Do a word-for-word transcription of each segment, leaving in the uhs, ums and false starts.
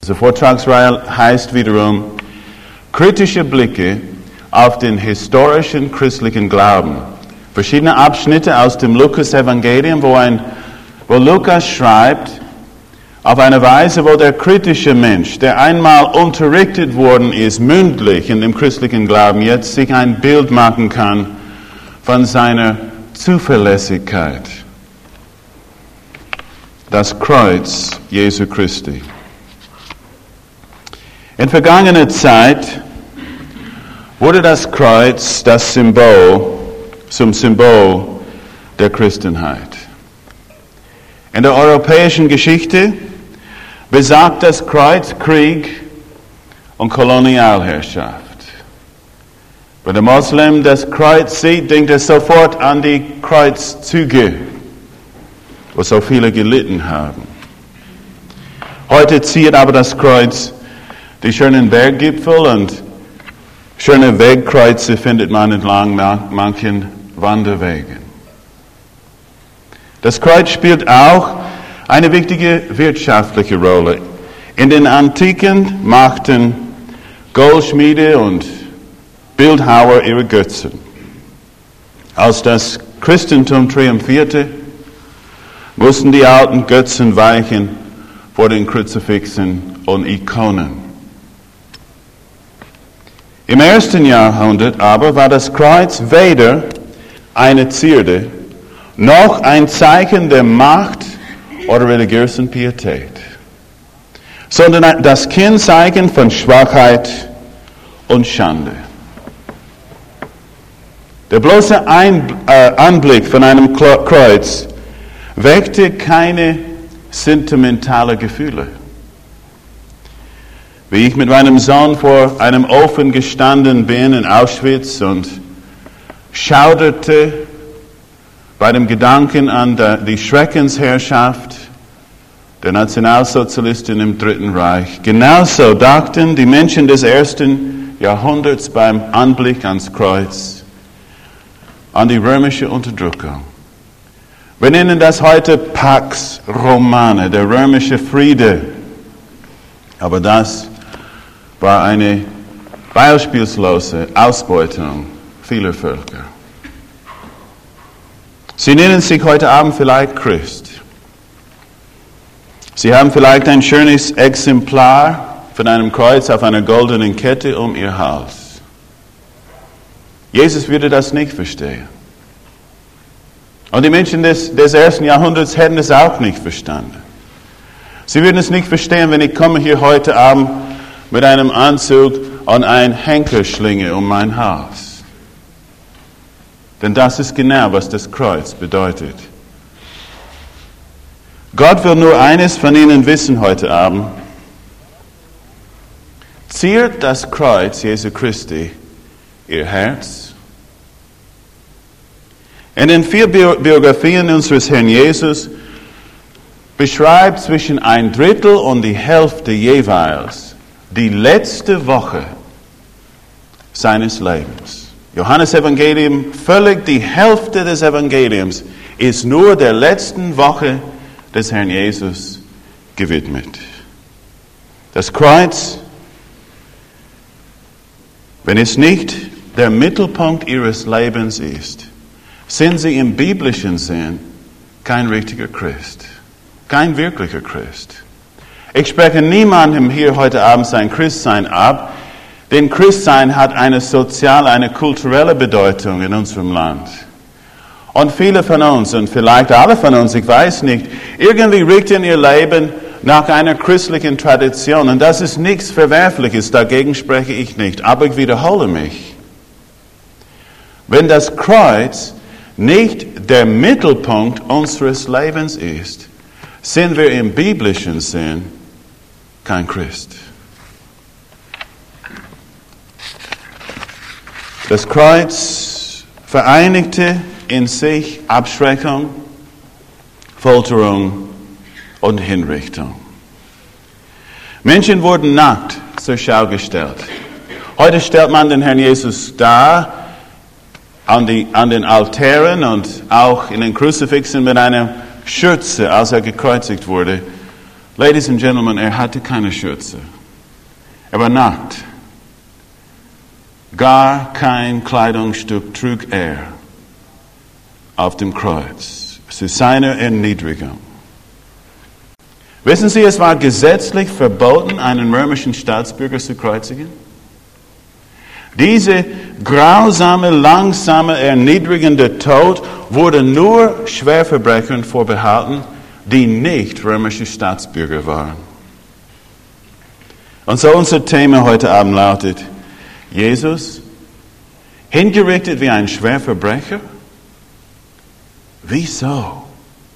Diese Vortragsreihe heißt wiederum Kritische Blicke auf den historischen christlichen Glauben. Verschiedene Abschnitte aus dem Lukas-Evangelium, wo, ein, wo Lukas schreibt, auf eine Weise, wo der kritische Mensch, der einmal unterrichtet worden ist, mündlich in dem christlichen Glauben, jetzt sich ein Bild machen kann von seiner Zuverlässigkeit. Das Kreuz Jesu Christi. In vergangener Zeit wurde das Kreuz das Symbol zum Symbol der Christenheit. In der europäischen Geschichte besagt das Kreuz Krieg und Kolonialherrschaft. Wenn der Moslem das Kreuz sieht, denkt er sofort an die Kreuzzüge, wo so viele gelitten haben. Heute ziert aber das Kreuz die schönen Berggipfel und schöne Wegkreuze findet man entlang manchen Wanderwegen. Das Kreuz spielt auch eine wichtige wirtschaftliche Rolle. In den Antiken machten Goldschmiede und Bildhauer ihre Götzen. Als das Christentum triumphierte, mussten die alten Götzen weichen vor den Kruzifixen und Ikonen. Im ersten Jahrhundert aber war das Kreuz weder eine Zierde noch ein Zeichen der Macht oder religiösen Pietät, sondern das Kennzeichen von Schwachheit und Schande. Der bloße Ein- äh, Anblick von einem Kreuz weckte keine sentimentalen Gefühle. Wie ich mit meinem Sohn vor einem Ofen gestanden bin in Auschwitz und schauderte bei dem Gedanken an die Schreckensherrschaft der Nationalsozialisten im Dritten Reich. Genauso dachten die Menschen des ersten Jahrhunderts beim Anblick ans Kreuz an die römische Unterdrückung. Wir nennen das heute Pax Romana, der römische Friede. Aber das war eine beispiellose Ausbeutung vieler Völker. Sie nennen sich heute Abend vielleicht Christ. Sie haben vielleicht ein schönes Exemplar von einem Kreuz auf einer goldenen Kette um ihr Hals. Jesus würde das nicht verstehen. Und die Menschen des, des ersten Jahrhunderts hätten es auch nicht verstanden. Sie würden es nicht verstehen, wenn ich komme hier heute Abend mit einem Anzug und ein Henkerschlinge um mein Hals. Denn das ist genau, was das Kreuz bedeutet. Gott will nur eines von Ihnen wissen heute Abend. Ziert das Kreuz Jesu Christi Ihr Herz? In den vier Biografien unseres Herrn Jesus beschreibt zwischen ein Drittel und die Hälfte jeweils die letzte Woche seines Lebens. Johannes Evangelium, völlig die Hälfte des Evangeliums ist nur der letzten Woche des Herrn Jesus gewidmet. Das Kreuz, wenn es nicht der Mittelpunkt ihres Lebens ist, sind sie im biblischen Sinn kein richtiger Christ, kein wirklicher Christ. Ich spreche niemandem hier heute Abend sein Christsein ab, denn Christsein hat eine soziale, eine kulturelle Bedeutung in unserem Land. Und viele von uns, und vielleicht alle von uns, ich weiß nicht, irgendwie richten ihr Leben nach einer christlichen Tradition. Und das ist nichts Verwerfliches, dagegen spreche ich nicht. Aber ich wiederhole mich. Wenn das Kreuz nicht der Mittelpunkt unseres Lebens ist, sind wir im biblischen Sinn kein Christ. Das Kreuz vereinigte in sich Abschreckung, Folterung und Hinrichtung. Menschen wurden nackt zur Schau gestellt. Heute stellt man den Herrn Jesus dar an, die, an den Altären und auch in den Kruzifixen mit einer Schürze, als er gekreuzigt wurde. Ladies and Gentlemen, er hatte keine Schürze. Er war nackt. Gar kein Kleidungsstück trug er auf dem Kreuz. Es ist seine Erniedrigung. Wissen Sie, es war gesetzlich verboten, einen römischen Staatsbürger zu kreuzigen. Diese grausame, langsame, erniedrigende Tod wurde nur Schwerverbrechern vorbehalten, die nicht römische Staatsbürger waren. Und so unser Thema heute Abend lautet, Jesus, hingerichtet wie ein Schwerverbrecher? Wieso?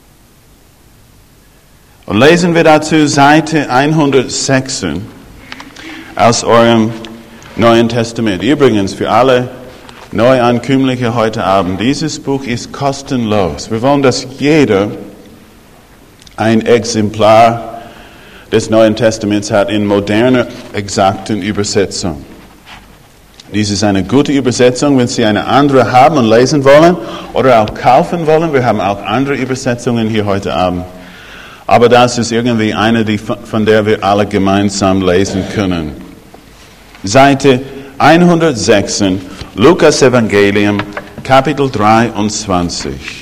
Und lesen wir dazu Seite hundertsechzehn aus eurem Neuen Testament. Übrigens, für alle Neuankömmlinge heute Abend, dieses Buch ist kostenlos. Wir wollen, dass jeder ein Exemplar des Neuen Testaments hat in moderner, exakten Übersetzung. Dies ist eine gute Übersetzung, wenn Sie eine andere haben und lesen wollen oder auch kaufen wollen. Wir haben auch andere Übersetzungen hier heute Abend. Aber das ist irgendwie eine, die, von der wir alle gemeinsam lesen können. Seite hundertsechzehn, Lukas Evangelium, Kapitel dreiundzwanzig.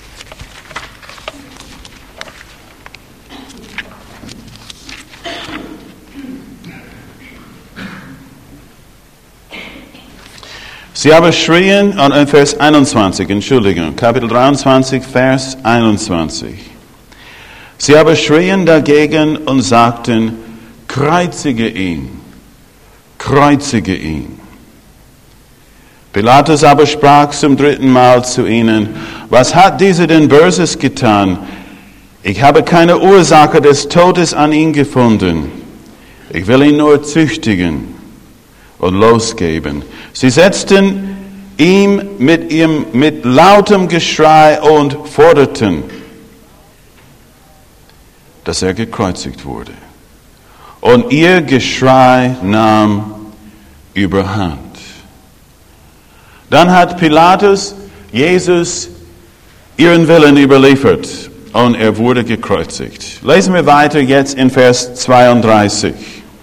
Sie aber schrien, an Vers einundzwanzig, Entschuldigung, Kapitel dreiundzwanzig, Vers einundzwanzig. Sie aber schrien dagegen und sagten, kreuzige ihn, kreuzige ihn. Pilatus aber sprach zum dritten Mal zu ihnen, was hat dieser denn Böses getan? Ich habe keine Ursache des Todes an ihn gefunden. Ich will ihn nur züchtigen und losgeben. Sie setzten ihm mit ihm mit lautem Geschrei und forderten, dass er gekreuzigt wurde. Und ihr Geschrei nahm überhand. Dann hat Pilatus Jesus ihren Willen überliefert und er wurde gekreuzigt. Lesen wir weiter jetzt in Vers zweiunddreißig.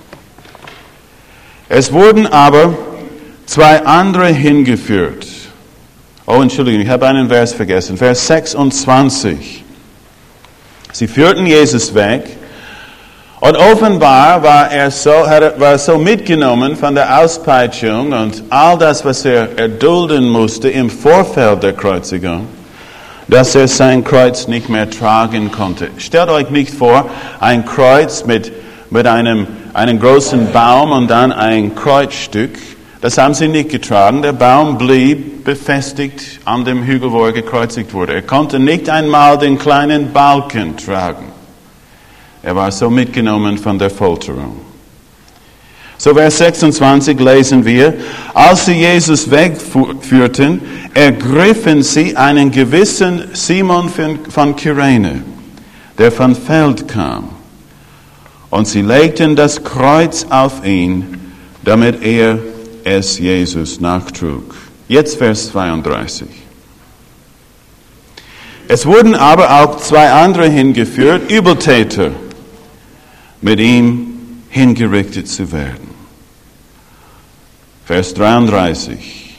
Es wurden aber zwei andere hingeführt. Oh, Entschuldigung, ich habe einen Vers vergessen. Vers sechsundzwanzig. Sie führten Jesus weg und offenbar war er so, war er so mitgenommen von der Auspeitschung und all das, was er erdulden musste im Vorfeld der Kreuzigung, dass er sein Kreuz nicht mehr tragen konnte. Stellt euch nicht vor, ein Kreuz mit, mit einem, einem großen Baum und dann ein Kreuzstück. Das haben sie nicht getragen. Der Baum blieb befestigt an dem Hügel, wo er gekreuzigt wurde. Er konnte nicht einmal den kleinen Balken tragen. Er war so mitgenommen von der Folterung. So Vers sechsundzwanzig lesen wir, als sie Jesus wegführten, ergriffen sie einen gewissen Simon von Kyrene, der von Feld kam. Und sie legten das Kreuz auf ihn, damit er es Jesus nachtrug. Jetzt Vers zweiunddreißig. Es wurden aber auch zwei andere hingeführt, Übeltäter, mit ihm hingerichtet zu werden. Vers dreiunddreißig.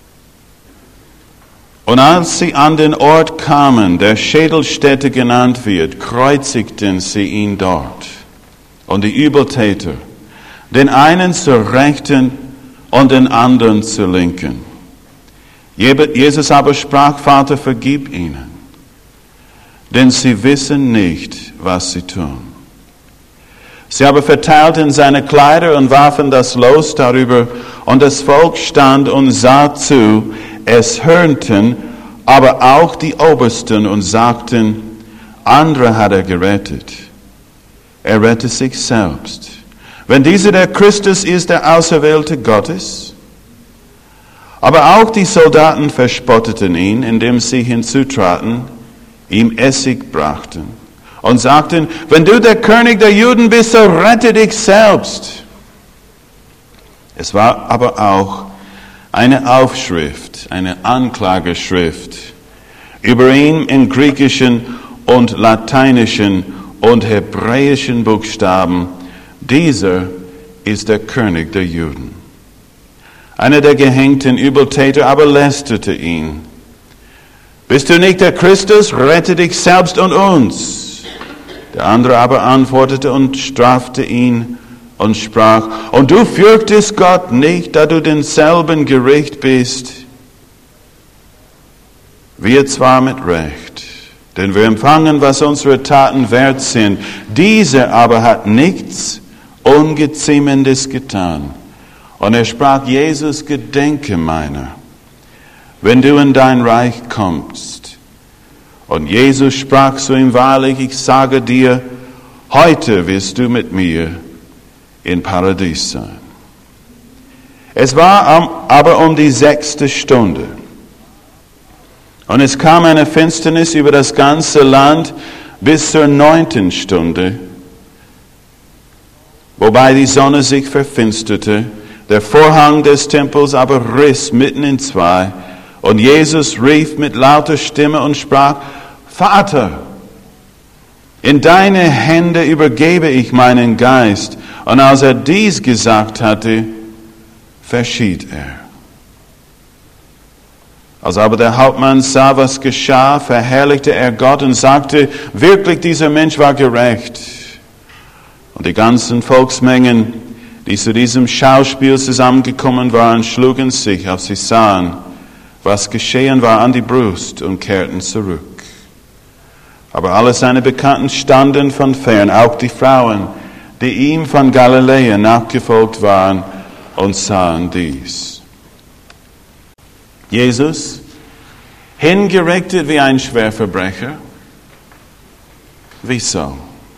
Und als sie an den Ort kamen, der Schädelstätte genannt wird, kreuzigten sie ihn dort. Und die Übeltäter, den einen zur Rechten und den anderen zur Linken. Jesus aber sprach, Vater, vergib ihnen, denn sie wissen nicht, was sie tun. Sie aber verteilten seine Kleider und warfen das Los darüber, und das Volk stand und sah zu, es hörnten, aber auch die Obersten und sagten, andere hat er gerettet. Er rette sich selbst. Wenn dieser der Christus ist, der Auserwählte Gottes. Aber auch die Soldaten verspotteten ihn, indem sie hinzutraten, ihm Essig brachten und sagten, wenn du der König der Juden bist, so rette dich selbst. Es war aber auch eine Aufschrift, eine Anklageschrift über ihn in griechischen und lateinischen und hebräischen Buchstaben, dieser ist der König der Juden. Einer der gehängten Übeltäter aber lästerte ihn. Bist du nicht der Christus? Rette dich selbst und uns. Der andere aber antwortete und strafte ihn und sprach, und du fürchtest Gott nicht, da du denselben Gericht bist. Wir zwar mit Recht, denn wir empfangen, was unsere Taten wert sind. Dieser aber hat nichts Ungeziemendes getan. Und er sprach, Jesus, gedenke meiner, wenn du in dein Reich kommst. Und Jesus sprach zu ihm, wahrlich, ich sage dir, heute wirst du mit mir in Paradies sein. Es war aber um die sechste Stunde. Und es kam eine Finsternis über das ganze Land bis zur neunten Stunde, wobei die Sonne sich verfinsterte. Der Vorhang des Tempels aber riss mitten in zwei. Und Jesus rief mit lauter Stimme und sprach, Vater, in deine Hände übergebe ich meinen Geist. Und als er dies gesagt hatte, verschied er. Als aber der Hauptmann sah, was geschah, verherrlichte er Gott und sagte, wirklich dieser Mensch war gerecht. Und die ganzen Volksmengen, die zu diesem Schauspiel zusammengekommen waren, schlugen sich, als sie sahen, was geschehen war, an die Brust und kehrten zurück. Aber alle seine Bekannten standen von fern, auch die Frauen, die ihm von Galiläa nachgefolgt waren und sahen dies. Jesus, hingerichtet wie ein Schwerverbrecher. Wieso?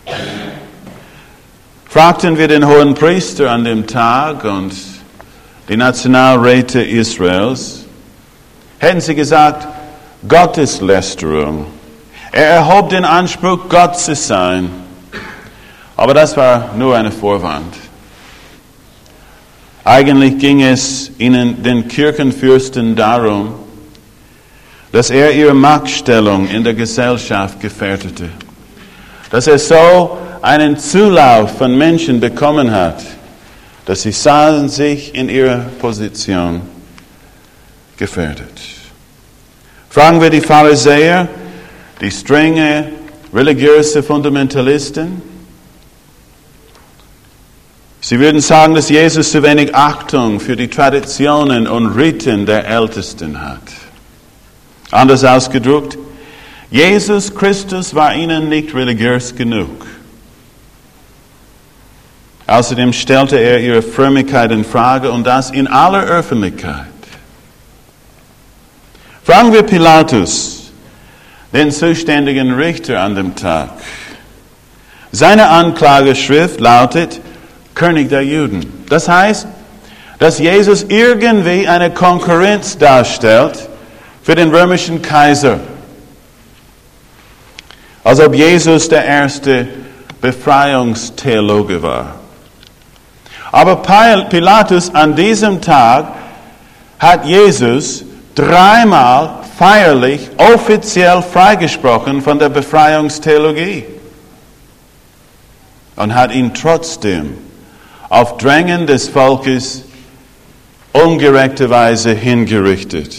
Fragten wir den hohen Priester an dem Tag und die Nationalräte Israels, hätten sie gesagt, Gotteslästerung. Er erhob den Anspruch, Gott zu sein. Aber das war nur eine Vorwand. Eigentlich ging es ihnen, den Kirchenfürsten, darum, dass er ihre Machtstellung in der Gesellschaft gefährdete. Dass er so einen Zulauf von Menschen bekommen hat, dass sie sahen sich in ihrer Position gefährdet. Fragen wir die Pharisäer, die strenge religiöse Fundamentalisten. Sie würden sagen, dass Jesus zu wenig Achtung für die Traditionen und Riten der Ältesten hat. Anders ausgedrückt, Jesus Christus war ihnen nicht religiös genug. Außerdem stellte er ihre Frömmigkeit in Frage und das in aller Öffentlichkeit. Fragen wir Pilatus, den zuständigen Richter an dem Tag. Seine Anklageschrift lautet König der Juden. Das heißt, dass Jesus irgendwie eine Konkurrenz darstellt für den römischen Kaiser. Als ob Jesus der erste Befreiungstheologe war. Aber Pilatus an diesem Tag hat Jesus dreimal feierlich, offiziell freigesprochen von der Befreiungstheologie und hat ihn trotzdem auf Drängen des Volkes ungerechterweise hingerichtet.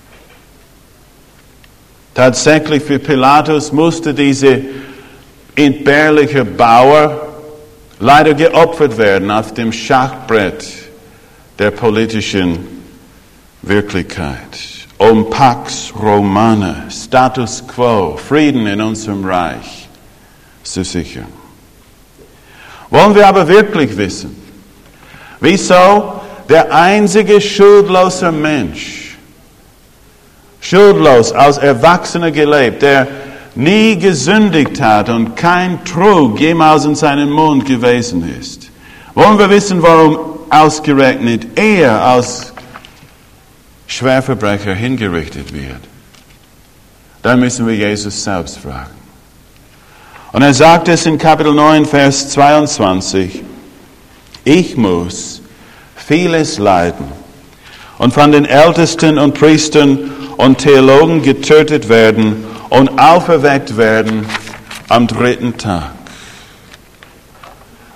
Tatsächlich für Pilatus musste dieser entbehrliche Bauer leider geopfert werden auf dem Schachbrett der politischen Wirklichkeit. Um Pax Romana, Status Quo, Frieden in unserem Reich zu sichern. Wollen wir aber wirklich wissen, wieso der einzige schuldlose Mensch, schuldlos als Erwachsener gelebt, der nie gesündigt hat und kein Trug jemals in seinem Mund gewesen ist. Wollen wir wissen, warum ausgerechnet er als Schwerverbrecher hingerichtet wird? Dann müssen wir Jesus selbst fragen. Und er sagt es in Kapitel neun, Vers zweiundzwanzig, ich muss vieles leiden und von den Ältesten und Priestern und Theologen getötet werden und auferweckt werden am dritten Tag.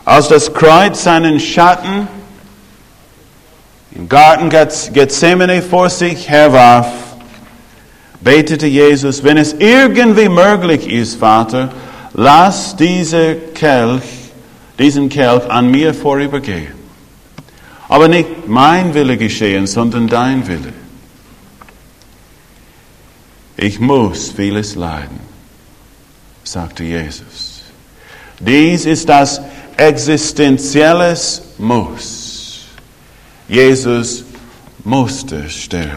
Als das Kreuz seinen Schatten im Garten Gethsemane vor sich herwarf, betete Jesus, wenn es irgendwie möglich ist, Vater, lass diese Kelch, diesen Kelch an mir vorübergehen. Aber nicht mein Wille geschehen, sondern dein Wille. Ich muss vieles leiden, sagte Jesus. Dies ist das existenzielles Muss. Jesus musste sterben.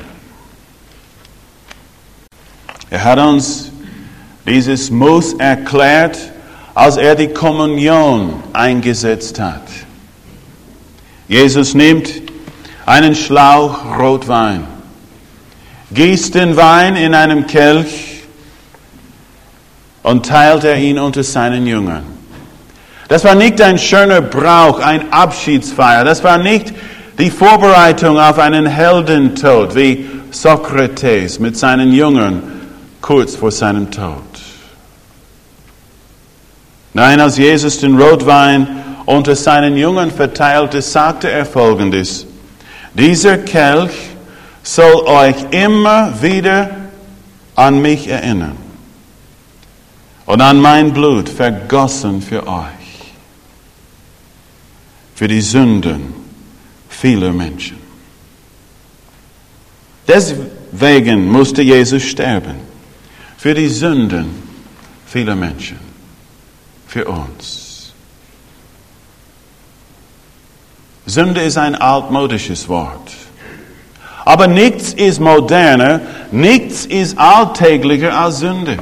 Er hat uns dieses Muss erklärt, als er die Kommunion eingesetzt hat. Jesus nimmt einen Schlauch Rotwein, gießt den Wein in einem Kelch und teilt er ihn unter seinen Jüngern. Das war nicht ein schöner Brauch, ein Abschiedsfeier. Das war nicht die Vorbereitung auf einen Heldentod wie Sokrates mit seinen Jüngern kurz vor seinem Tod. Nein, als Jesus den Rotwein unter seinen Jüngern verteilte, sagte er Folgendes: Dieser Kelch soll euch immer wieder an mich erinnern und an mein Blut vergossen für euch, für die Sünden vieler Menschen. Deswegen musste Jesus sterben, für die Sünden vieler Menschen, für uns. Sünde ist ein altmodisches Wort. Aber nichts ist moderner, nichts ist alltäglicher als Sünde.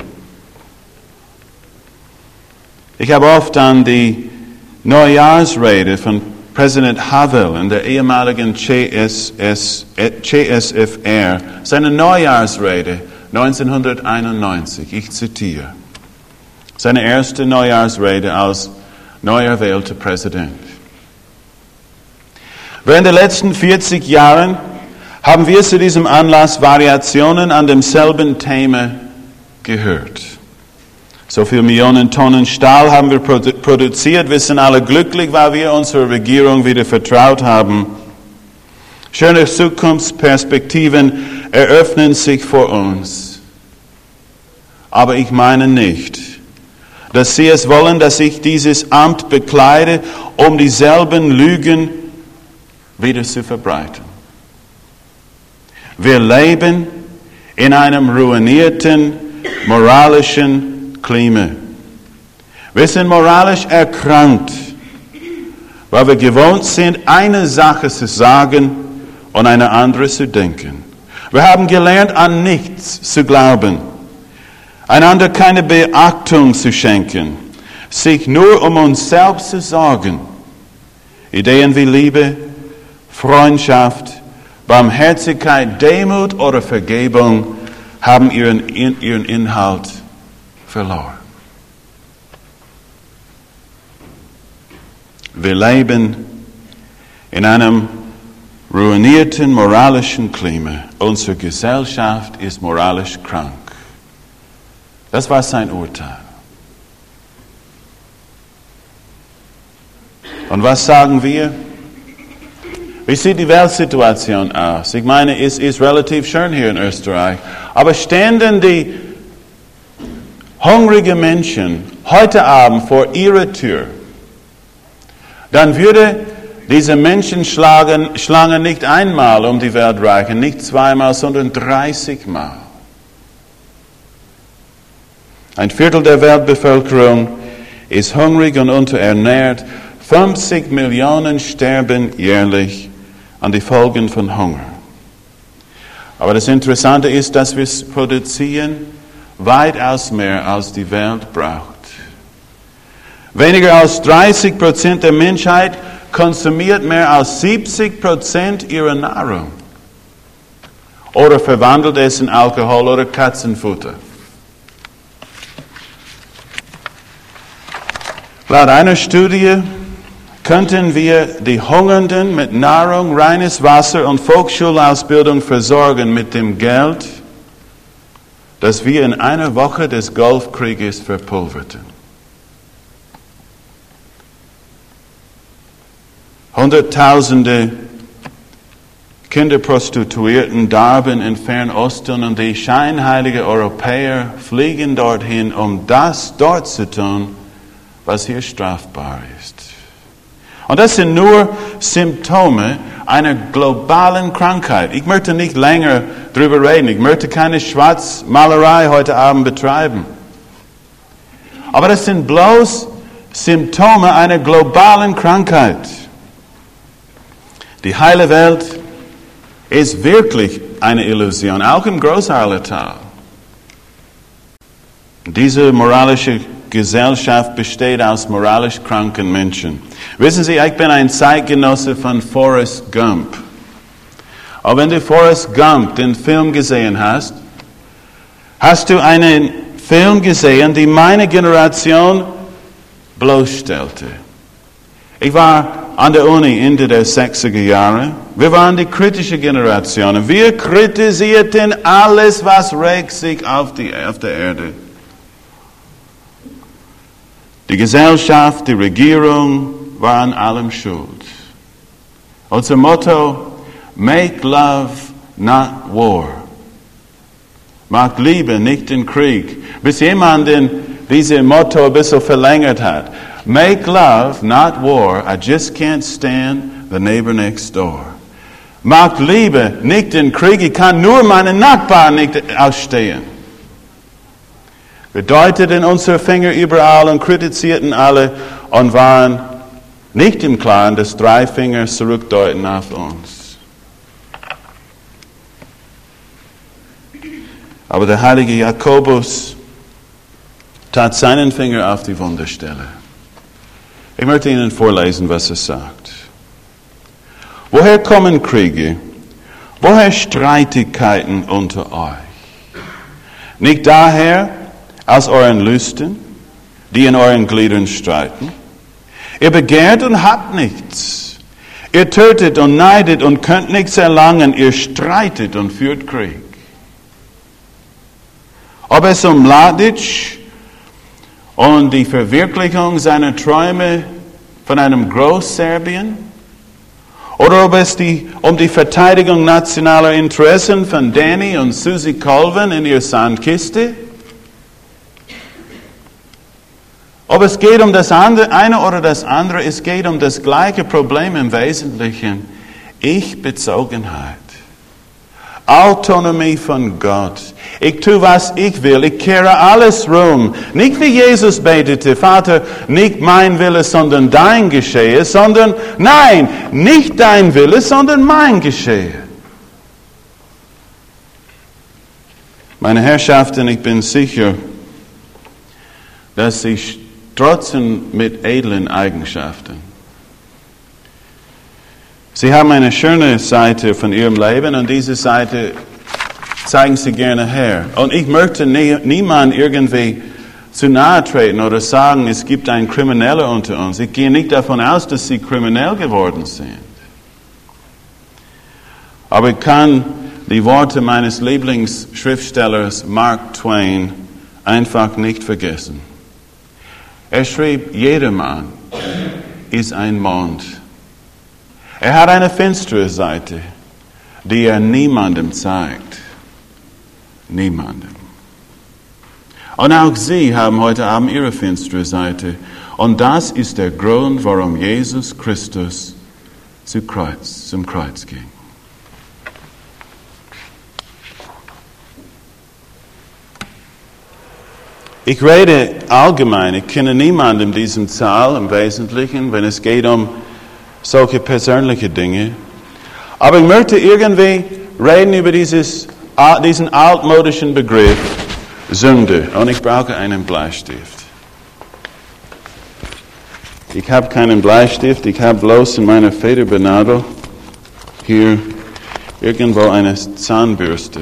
Ich habe oft an die Neujahrsrede von Präsident Havel in der ehemaligen C S F R, seine Neujahrsrede neunzehnhunderteinundneunzig, ich zitiere, seine erste Neujahrsrede als neu erwählter Präsident. Während der letzten vierzig Jahren haben wir zu diesem Anlass Variationen an demselben Thema gehört. So viele Millionen Tonnen Stahl haben wir produziert. Wir sind alle glücklich, weil wir unserer Regierung wieder vertraut haben. Schöne Zukunftsperspektiven eröffnen sich vor uns. Aber ich meine nicht, dass Sie es wollen, dass ich dieses Amt bekleide, um dieselben Lügen wieder zu verbreiten. Wir leben in einem ruinierten, moralischen Klima. Wir sind moralisch erkrankt, weil wir gewohnt sind, eine Sache zu sagen und eine andere zu denken. Wir haben gelernt, an nichts zu glauben, einander keine Beachtung zu schenken, sich nur um uns selbst zu sorgen. Ideen wie Liebe, Freundschaft, Barmherzigkeit, Demut oder Vergebung haben ihren, ihren Inhalt verloren. Wir leben in einem ruinierten moralischen Klima. Unsere Gesellschaft ist moralisch krank. Das war sein Urteil. Und was sagen wir? Wie sieht die Weltsituation aus? Ich meine, es ist relativ schön hier in Österreich. Aber ständen die hungrigen Menschen heute Abend vor ihrer Tür, dann würde diese Menschenschlange nicht einmal um die Welt reichen, nicht zweimal, sondern dreißig Mal. Ein Viertel der Weltbevölkerung ist hungrig und unterernährt. fünfzig Millionen sterben jährlich an die Folgen von Hunger. Aber das Interessante ist, dass wir es produzieren weitaus mehr, als die Welt braucht. Weniger als dreißig Prozent der Menschheit konsumiert mehr als siebzig Prozent ihrer Nahrung oder verwandelt es in Alkohol oder Katzenfutter. Laut einer Studie könnten wir die Hungernden mit Nahrung, reines Wasser und Volksschulausbildung versorgen mit dem Geld, das wir in einer Woche des Golfkrieges verpulverten. Hunderttausende Kinderprostituierten darben in Fernosten und die scheinheiligen Europäer fliegen dorthin, um das dort zu tun, was hier strafbar ist. Und das sind nur Symptome einer globalen Krankheit. Ich möchte nicht länger drüber reden. Ich möchte keine Schwarzmalerei heute Abend betreiben. Aber das sind bloß Symptome einer globalen Krankheit. Die heile Welt ist wirklich eine Illusion, auch im Großharlertal. Diese moralische Gesellschaft besteht aus moralisch kranken Menschen. Wissen Sie, ich bin ein Zeitgenosse von Forrest Gump. Aber wenn du Forrest Gump, den Film gesehen hast, hast du einen Film gesehen, die meine Generation bloßstellte. Ich war an der Uni Ende der sechziger Jahre. Wir waren die kritische Generation. Wir kritisierten alles, was regt sich auf, die, auf der Erde. Die Gesellschaft, die Regierung waren an allem schuld. Unser Motto, make love, not war. Macht Liebe, nicht den Krieg. Bis jemand dieses Motto ein bisschen verlängert hat. Make love, not war. I just can't stand the neighbor next door. Macht Liebe, nicht den Krieg. Ich kann nur meinen Nachbarn nicht ausstehen. Wir deuteten unsere Finger überall und kritisierten alle und waren nicht im Klaren, dass drei Finger zurückdeuten auf uns. Aber der heilige Jakobus tat seinen Finger auf die Wunderstelle. Ich möchte Ihnen vorlesen, was er sagt. Woher kommen Kriege? Woher Streitigkeiten unter euch? Nicht daher aus euren Lüsten, die in euren Gliedern streiten? Ihr begehrt und habt nichts. Ihr tötet und neidet und könnt nichts erlangen. Ihr streitet und führt Krieg. Ob es um Mladic und die Verwirklichung seiner Träume von einem Großserbien oder ob es die, um die Verteidigung nationaler Interessen von Danny und Susie Colvin in ihrer Sandkiste, ob es geht um das andere, eine oder das andere, es geht um das gleiche Problem im Wesentlichen. Ich-Bezogenheit. Autonomie von Gott. Ich tue, was ich will. Ich kehre alles rum. Nicht wie Jesus betete, Vater, nicht mein Wille, sondern dein geschehe, sondern, nein, nicht dein Wille, sondern mein geschehe. Meine Herrschaften, ich bin sicher, dass Sie strotzen mit edlen Eigenschaften. Sie haben eine schöne Seite von Ihrem Leben und diese Seite zeigen Sie gerne her. Und ich möchte nie, niemand irgendwie zu nahe treten oder sagen, es gibt einen Krimineller unter uns. Ich gehe nicht davon aus, dass Sie kriminell geworden sind. Aber ich kann die Worte meines Lieblingsschriftstellers Mark Twain einfach nicht vergessen. Er schrieb, jedermann ist ein Mond. Er hat eine finstere Seite, die er niemandem zeigt. Niemandem. Und auch Sie haben heute Abend Ihre finstere Seite. Und das ist der Grund, warum Jesus Christus zum Kreuz, zum Kreuz ging. Ich rede allgemein, ich kenne niemanden in diesem Saal im Wesentlichen, wenn es geht um solche persönliche Dinge. Aber ich möchte irgendwie reden über dieses, diesen altmodischen Begriff Sünde. Und ich brauche einen Bleistift. Ich habe keinen Bleistift, ich habe bloß in meiner Federbenadel hier irgendwo eine Zahnbürste.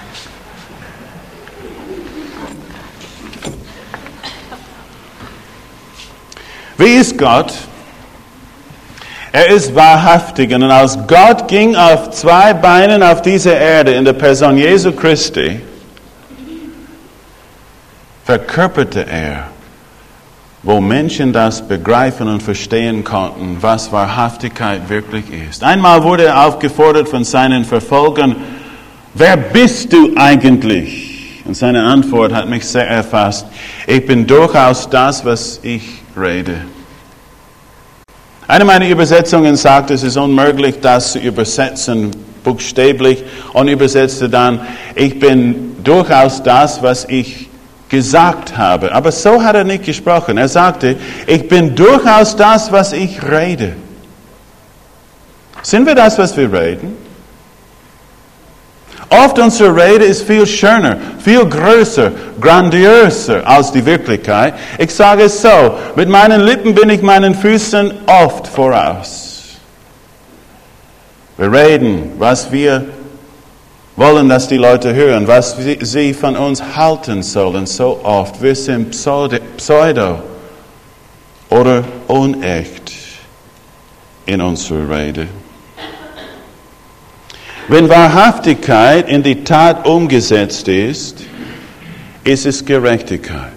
Wie ist Gott? Er ist wahrhaftig und als Gott ging auf zwei Beinen auf dieser Erde in der Person Jesu Christi, verkörperte er wo Menschen das begreifen und verstehen konnten, was Wahrhaftigkeit wirklich ist. Einmal wurde er aufgefordert von seinen Verfolgern, wer bist du eigentlich? Und seine Antwort hat mich sehr erfasst. Ich bin durchaus das, was ich rede. Eine meiner Übersetzungen sagt, es ist unmöglich, das zu übersetzen, buchstäblich, und übersetzte dann, ich bin durchaus das, was ich gesagt habe. Aber so hat er nicht gesprochen. Er sagte, ich bin durchaus das, was ich rede. Sind wir das, was wir reden? Oft unsere Rede ist viel schöner, viel größer, grandiöser als die Wirklichkeit. Ich sage es so, mit meinen Lippen bin ich meinen Füßen oft voraus. Wir reden, was wir wollen, dass die Leute hören, was sie von uns halten sollen, so oft. Wir sind pseudo oder unecht in unserer Rede. Wenn Wahrhaftigkeit in die Tat umgesetzt ist, ist es Gerechtigkeit.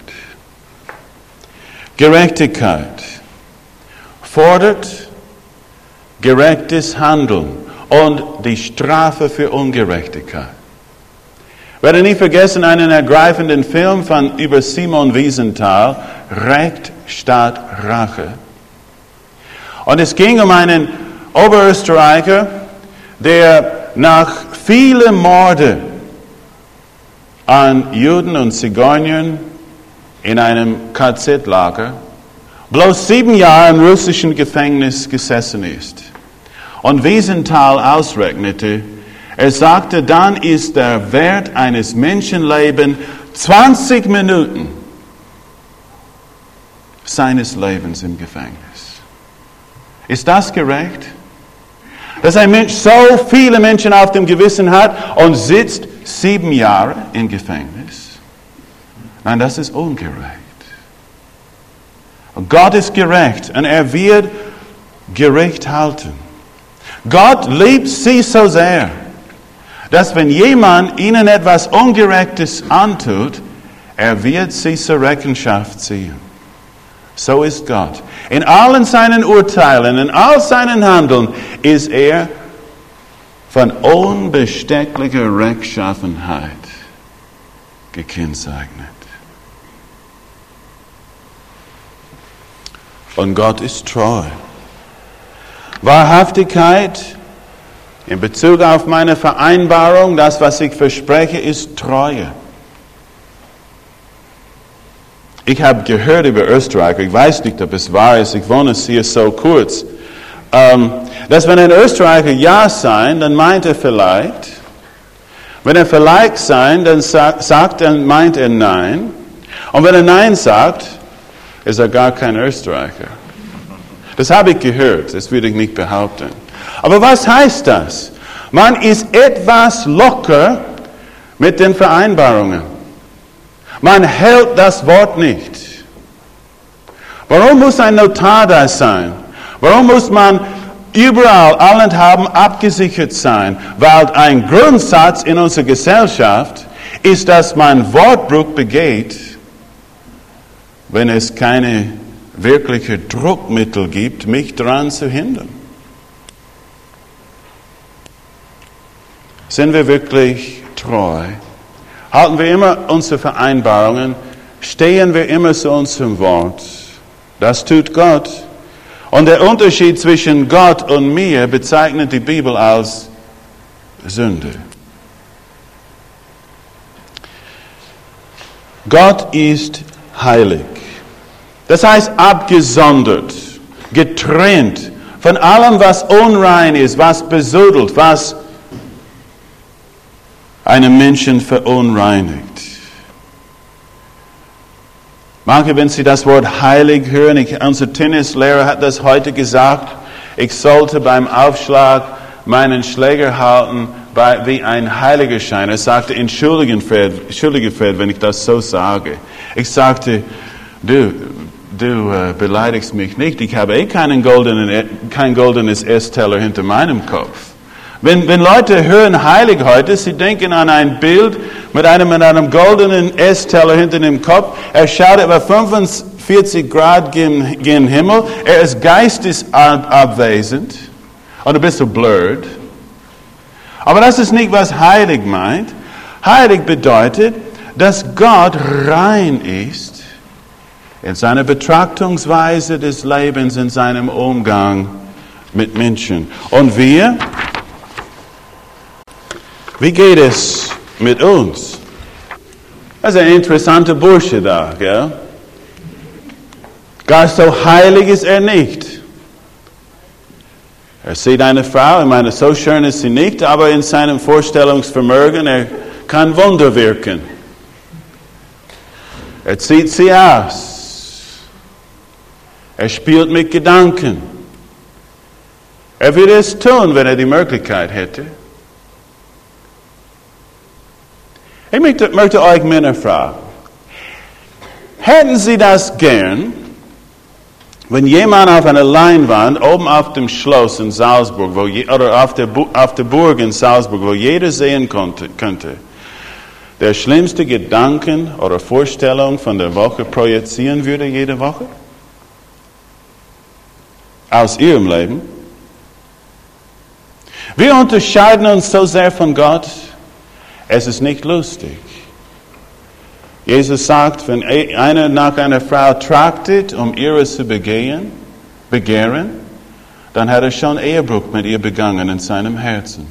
Gerechtigkeit fordert gerechtes Handeln und die Strafe für Ungerechtigkeit. Ich werde nie vergessen einen ergreifenden Film von über Simon Wiesenthal, Recht statt Rache. Und es ging um einen Oberösterreicher, der nach vielen Morden an Juden und Zigeunern in einem K Z-Lager bloß sieben Jahre im russischen Gefängnis gesessen ist. Und Wiesenthal ausrechnete, er sagte, dann ist der Wert eines Menschenlebens zwanzig Minuten seines Lebens im Gefängnis. Ist das gerecht? Dass ein Mensch so viele Menschen auf dem Gewissen hat und sitzt sieben Jahre im Gefängnis? Nein, das ist ungerecht. Und Gott ist gerecht und er wird gerecht halten. Gott liebt sie so sehr, dass wenn jemand ihnen etwas Ungerechtes antut, er wird sie zur Rechenschaft ziehen. So ist Gott. In allen seinen Urteilen, in all seinen Handeln ist er von unbestechlicher Rechtschaffenheit gekennzeichnet. Und Gott ist treu. Wahrhaftigkeit in Bezug auf meine Vereinbarung, das, was ich verspreche, ist Treue. Ich habe gehört über Österreich, ich weiß nicht, ob es wahr ist, ich wohne hier so kurz, ähm, dass wenn ein Österreicher Ja sagt, dann meint er vielleicht, wenn er vielleicht sagt, dann sagt er, meint er Nein, und wenn er Nein sagt, ist er gar kein Österreicher. Das habe ich gehört, das würde ich nicht behaupten. Aber was heißt das? Man ist etwas locker mit den Vereinbarungen. Man hält das Wort nicht. Warum muss ein Notar da sein? Warum muss man überall, allenthalben abgesichert sein? Weil ein Grundsatz in unserer Gesellschaft ist, dass man Wortbruch begeht, wenn es keine wirkliche Druckmittel gibt, mich daran zu hindern. Sind wir wirklich treu? Halten wir immer unsere Vereinbarungen? Stehen wir immer zu unserem Wort? Das tut Gott. Und der Unterschied zwischen Gott und mir bezeichnet die Bibel als Sünde. Gott ist heilig. Das heißt abgesondert, getrennt von allem, was unrein ist, was besudelt, was einen Menschen verunreinigt. Manche, wenn sie das Wort heilig hören, ich, unser Tennislehrer hat das heute gesagt, ich sollte beim Aufschlag meinen Schläger halten bei, wie ein Heiligerschein. Er sagte, entschuldige Fred, entschuldige Fred, wenn ich das so sage. Ich sagte, du, du äh, beleidigst mich nicht, ich habe eh keinen goldenen, kein goldenes Essteller hinter meinem Kopf. Wenn, wenn Leute hören heilig heute, sie denken an ein Bild mit einem, mit einem goldenen Essteller hinter dem Kopf. Er schaut über fünfundvierzig Grad gen, gen Himmel. Er ist geistesabwesend und ein bisschen blurred. Aber das ist nicht, was heilig meint. Heilig bedeutet, dass Gott rein ist in seiner Betrachtungsweise des Lebens, in seinem Umgang mit Menschen. Und wir, wie geht es mit uns? Das ist ein interessanter Bursche da, gell? Gar so heilig ist er nicht. Er sieht eine Frau, ich meine, so schön ist sie nicht, aber in seinem Vorstellungsvermögen, er kann Wunder wirken. Er zieht sie aus. Er spielt mit Gedanken. Er würde es tun, wenn er die Möglichkeit hätte. Ich möchte, möchte euch Männer fragen, hätten Sie das gern, wenn jemand auf einer Leinwand oben auf dem Schloss in Salzburg, wo je, oder auf der, auf der Burg in Salzburg, wo jeder sehen konnte, könnte, der schlimmste Gedanken oder Vorstellung von der Woche projizieren würde jede Woche? Aus Ihrem Leben? Wir unterscheiden uns so sehr von Gott, es ist nicht lustig. Jesus sagt, wenn einer nach einer Frau trachtet, um ihre zu begehen, begehren, dann hat er schon Ehebruch mit ihr begangen in seinem Herzen.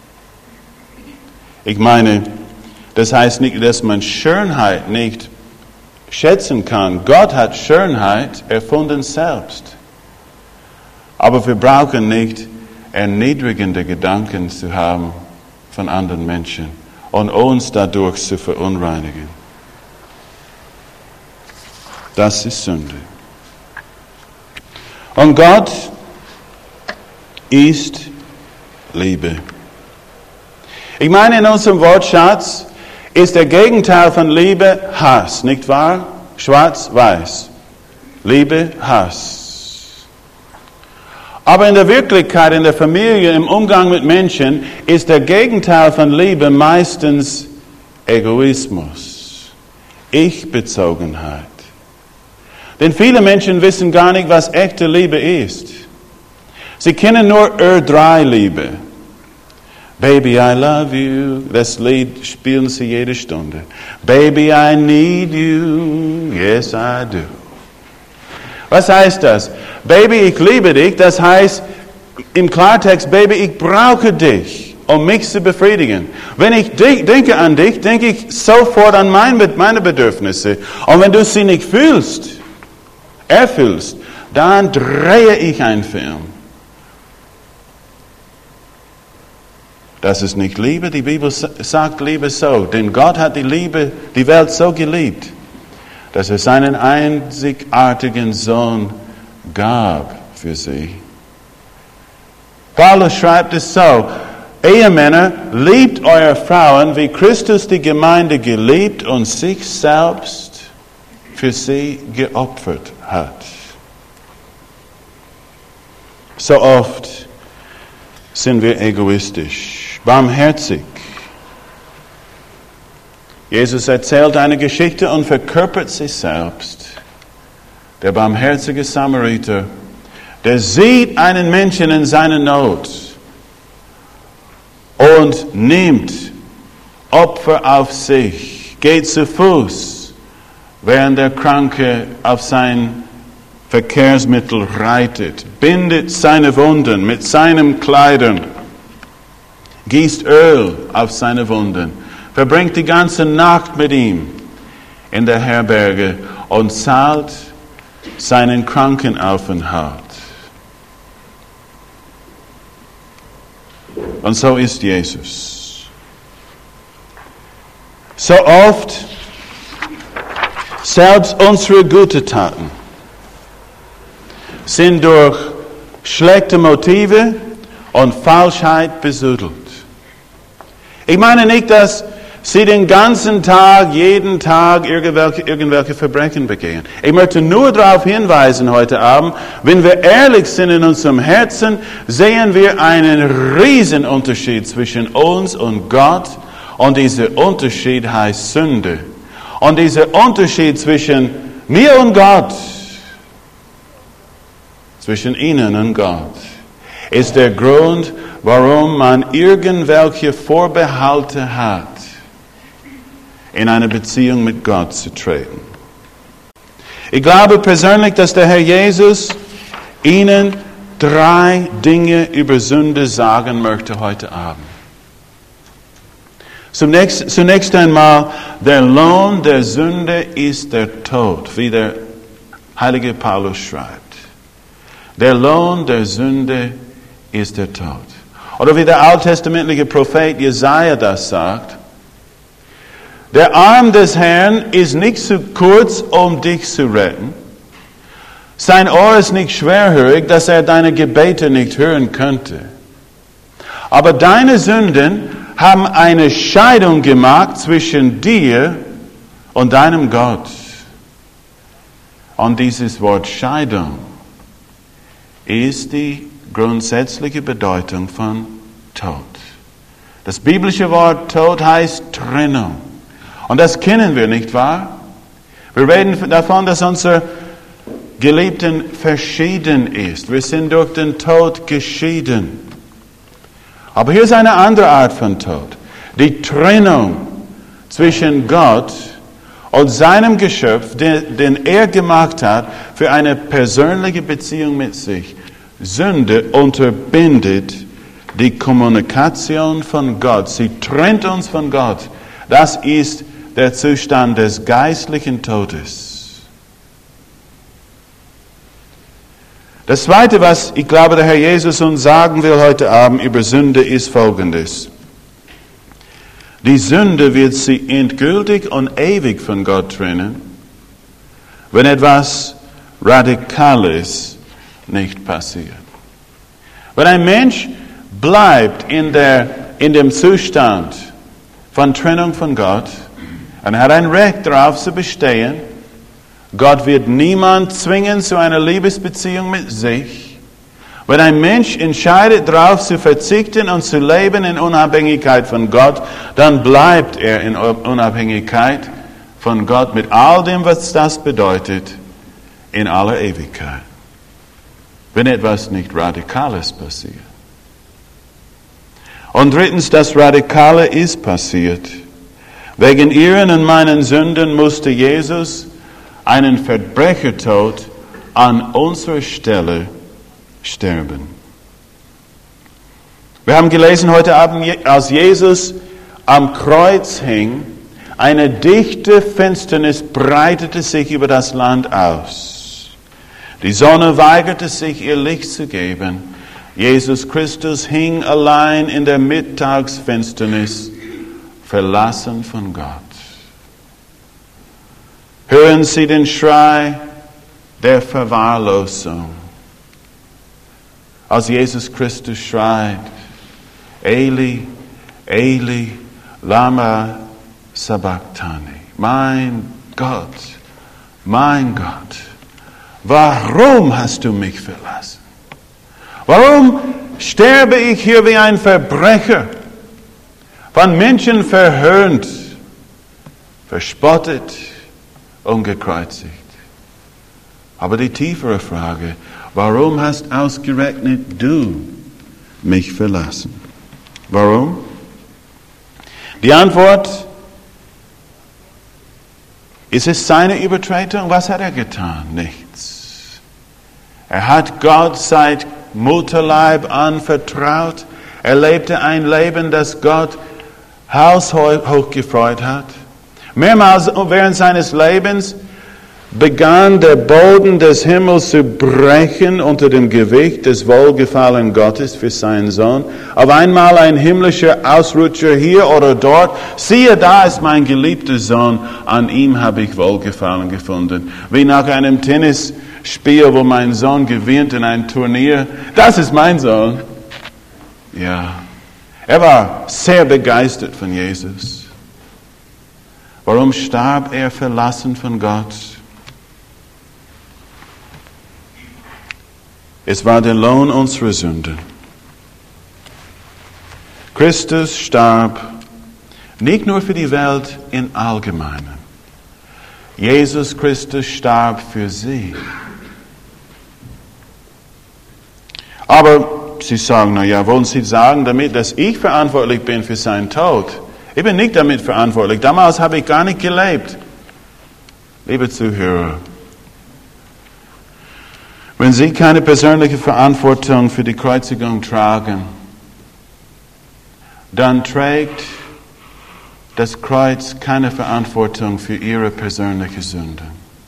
Ich meine, das heißt nicht, dass man Schönheit nicht schätzen kann. Gott hat Schönheit erfunden selbst. Aber wir brauchen nicht erniedrigende Gedanken zu haben von anderen Menschen und uns dadurch zu verunreinigen. Das ist Sünde. Und Gott ist Liebe. Ich meine, in unserem Wortschatz ist der Gegenteil von Liebe Hass, nicht wahr? Schwarz-Weiß. Liebe, Hass. Aber in der Wirklichkeit, in der Familie, im Umgang mit Menschen, ist der Gegenteil von Liebe meistens Egoismus, Ich-Bezogenheit. Denn viele Menschen wissen gar nicht, was echte Liebe ist. Sie kennen nur Ö drei Liebe. Baby, I love you. Das Lied spielen sie jede Stunde. Baby, I need you. Yes, I do. Was heißt das? Baby, ich liebe dich. Das heißt im Klartext, Baby, ich brauche dich, um mich zu befriedigen. Wenn ich denke an dich, denke ich sofort an meine Bedürfnisse. Und wenn du sie nicht fühlst, erfüllst, dann drehe ich einen Film. Das ist nicht Liebe. Die Bibel sagt Liebe so. Denn Gott hat die Liebe, die Welt so geliebt, dass er seinen einzigartigen Sohn gab für sie. Paulus schreibt es so: Ehemänner, liebt eure Frauen, wie Christus die Gemeinde geliebt und sich selbst für sie geopfert hat. So oft sind wir egoistisch, barmherzig. Jesus erzählt eine Geschichte und verkörpert sich selbst. Der barmherzige Samariter, der sieht einen Menschen in seiner Not und nimmt Opfer auf sich, geht zu Fuß, während der Kranke auf sein Verkehrsmittel reitet, bindet seine Wunden mit seinen Kleidern, gießt Öl auf seine Wunden, verbringt die ganze Nacht mit ihm in der Herberge und zahlt seinen Krankenaufenthalt. Und so ist Jesus. So oft selbst unsere guten Taten sind durch schlechte Motive und Falschheit besudelt. Ich meine nicht, dass sie den ganzen Tag, jeden Tag irgendwelche, irgendwelche Verbrechen begehen. Ich möchte nur darauf hinweisen heute Abend, wenn wir ehrlich sind in unserem Herzen, sehen wir einen riesen Unterschied zwischen uns und Gott. Und dieser Unterschied heißt Sünde. Und dieser Unterschied zwischen mir und Gott, zwischen Ihnen und Gott, ist der Grund, warum man irgendwelche Vorbehalte hat, in eine Beziehung mit Gott zu treten. Ich glaube persönlich, dass der Herr Jesus Ihnen drei Dinge über Sünde sagen möchte heute Abend. Zunächst, zunächst einmal, der Lohn der Sünde ist der Tod, wie der heilige Paulus schreibt. Der Lohn der Sünde ist der Tod. Oder wie der alttestamentliche Prophet Jesaja das sagt, der Arm des Herrn ist nicht zu kurz, um dich zu retten. Sein Ohr ist nicht schwerhörig, dass er deine Gebete nicht hören könnte. Aber deine Sünden haben eine Scheidung gemacht zwischen dir und deinem Gott. Und dieses Wort Scheidung ist die grundsätzliche Bedeutung von Tod. Das biblische Wort Tod heißt Trennung. Und das kennen wir, nicht wahr? Wir reden davon, dass unser Geliebten verschieden ist. Wir sind durch den Tod geschieden. Aber hier ist eine andere Art von Tod. Die Trennung zwischen Gott und seinem Geschöpf, den, den er gemacht hat, für eine persönliche Beziehung mit sich. Sünde unterbindet die Kommunikation von Gott. Sie trennt uns von Gott. Das ist der Zustand des geistlichen Todes. Das Zweite, was ich glaube, der Herr Jesus uns sagen will heute Abend über Sünde, ist Folgendes. Die Sünde wird sie endgültig und ewig von Gott trennen, wenn etwas Radikales nicht passiert. Wenn ein Mensch bleibt in, der, in dem Zustand von Trennung von Gott und er hat ein Recht darauf zu bestehen, Gott wird niemand zwingen zu einer Liebesbeziehung mit sich. Wenn ein Mensch entscheidet, darauf zu verzichten und zu leben in Unabhängigkeit von Gott, dann bleibt er in Unabhängigkeit von Gott mit all dem, was das bedeutet, in aller Ewigkeit. Wenn etwas nicht Radikales passiert. Und drittens, das Radikale ist passiert. Wegen ihren und meinen Sünden musste Jesus einen Verbrechertod an unserer Stelle sterben. Wir haben gelesen heute Abend, als Jesus am Kreuz hing, eine dichte Finsternis breitete sich über das Land aus. Die Sonne weigerte sich, ihr Licht zu geben. Jesus Christus hing allein in der Mittagsfinsternis, verlassen von Gott. Hören Sie den Schrei der Verwahrlosung. Als Jesus Christus schreit, Eli, Eli, lama sabachthani. Mein Gott, mein Gott, warum hast du mich verlassen? Warum sterbe ich hier wie ein Verbrecher, von Menschen verhöhnt, verspottet und gekreuzigt? Aber die tiefere Frage, warum hast ausgerechnet du mich verlassen? Warum? Die Antwort, ist es seine Übertretung? Was hat er getan? Nichts. Er hat Gott seit Mutterleib anvertraut. Er lebte ein Leben, das Gott haushoch gefreut hat. Mehrmals während seines Lebens begann der Boden des Himmels zu brechen unter dem Gewicht des Wohlgefallen Gottes für seinen Sohn. Auf einmal ein himmlischer Ausrutscher hier oder dort. Siehe, da ist mein geliebter Sohn, an ihm habe ich Wohlgefallen gefunden. Wie nach einem Tennisspiel, wo mein Sohn gewinnt in einem Turnier. Das ist mein Sohn. Ja, er war sehr begeistert von Jesus. Warum starb er verlassen von Gott? Es war der Lohn unserer Sünden. Christus starb nicht nur für die Welt im Allgemeinen. Jesus Christus starb für sie. Aber Sie sagen, na ja, wollen Sie sagen damit, dass ich verantwortlich bin für seinen Tod? Ich bin nicht damit verantwortlich. Damals habe ich gar nicht gelebt. Liebe Zuhörer, wenn Sie keine persönliche Verantwortung für die Kreuzigung tragen, dann trägt das Kreuz keine Verantwortung für Ihre persönliche Sünde.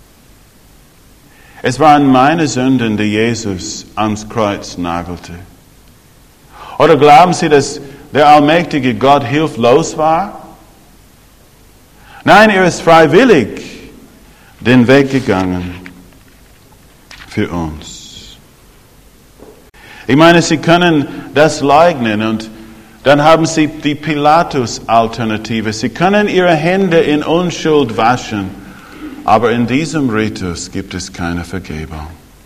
Es waren meine Sünden, die Jesus ans Kreuz nagelte. Oder glauben Sie, dass der allmächtige Gott hilflos war? Nein, er ist freiwillig den Weg gegangen für uns. Ich meine, Sie können das leugnen und dann haben Sie die Pilatus-Alternative. Sie können Ihre Hände in Unschuld waschen, aber in diesem Ritus gibt es keine Vergebung.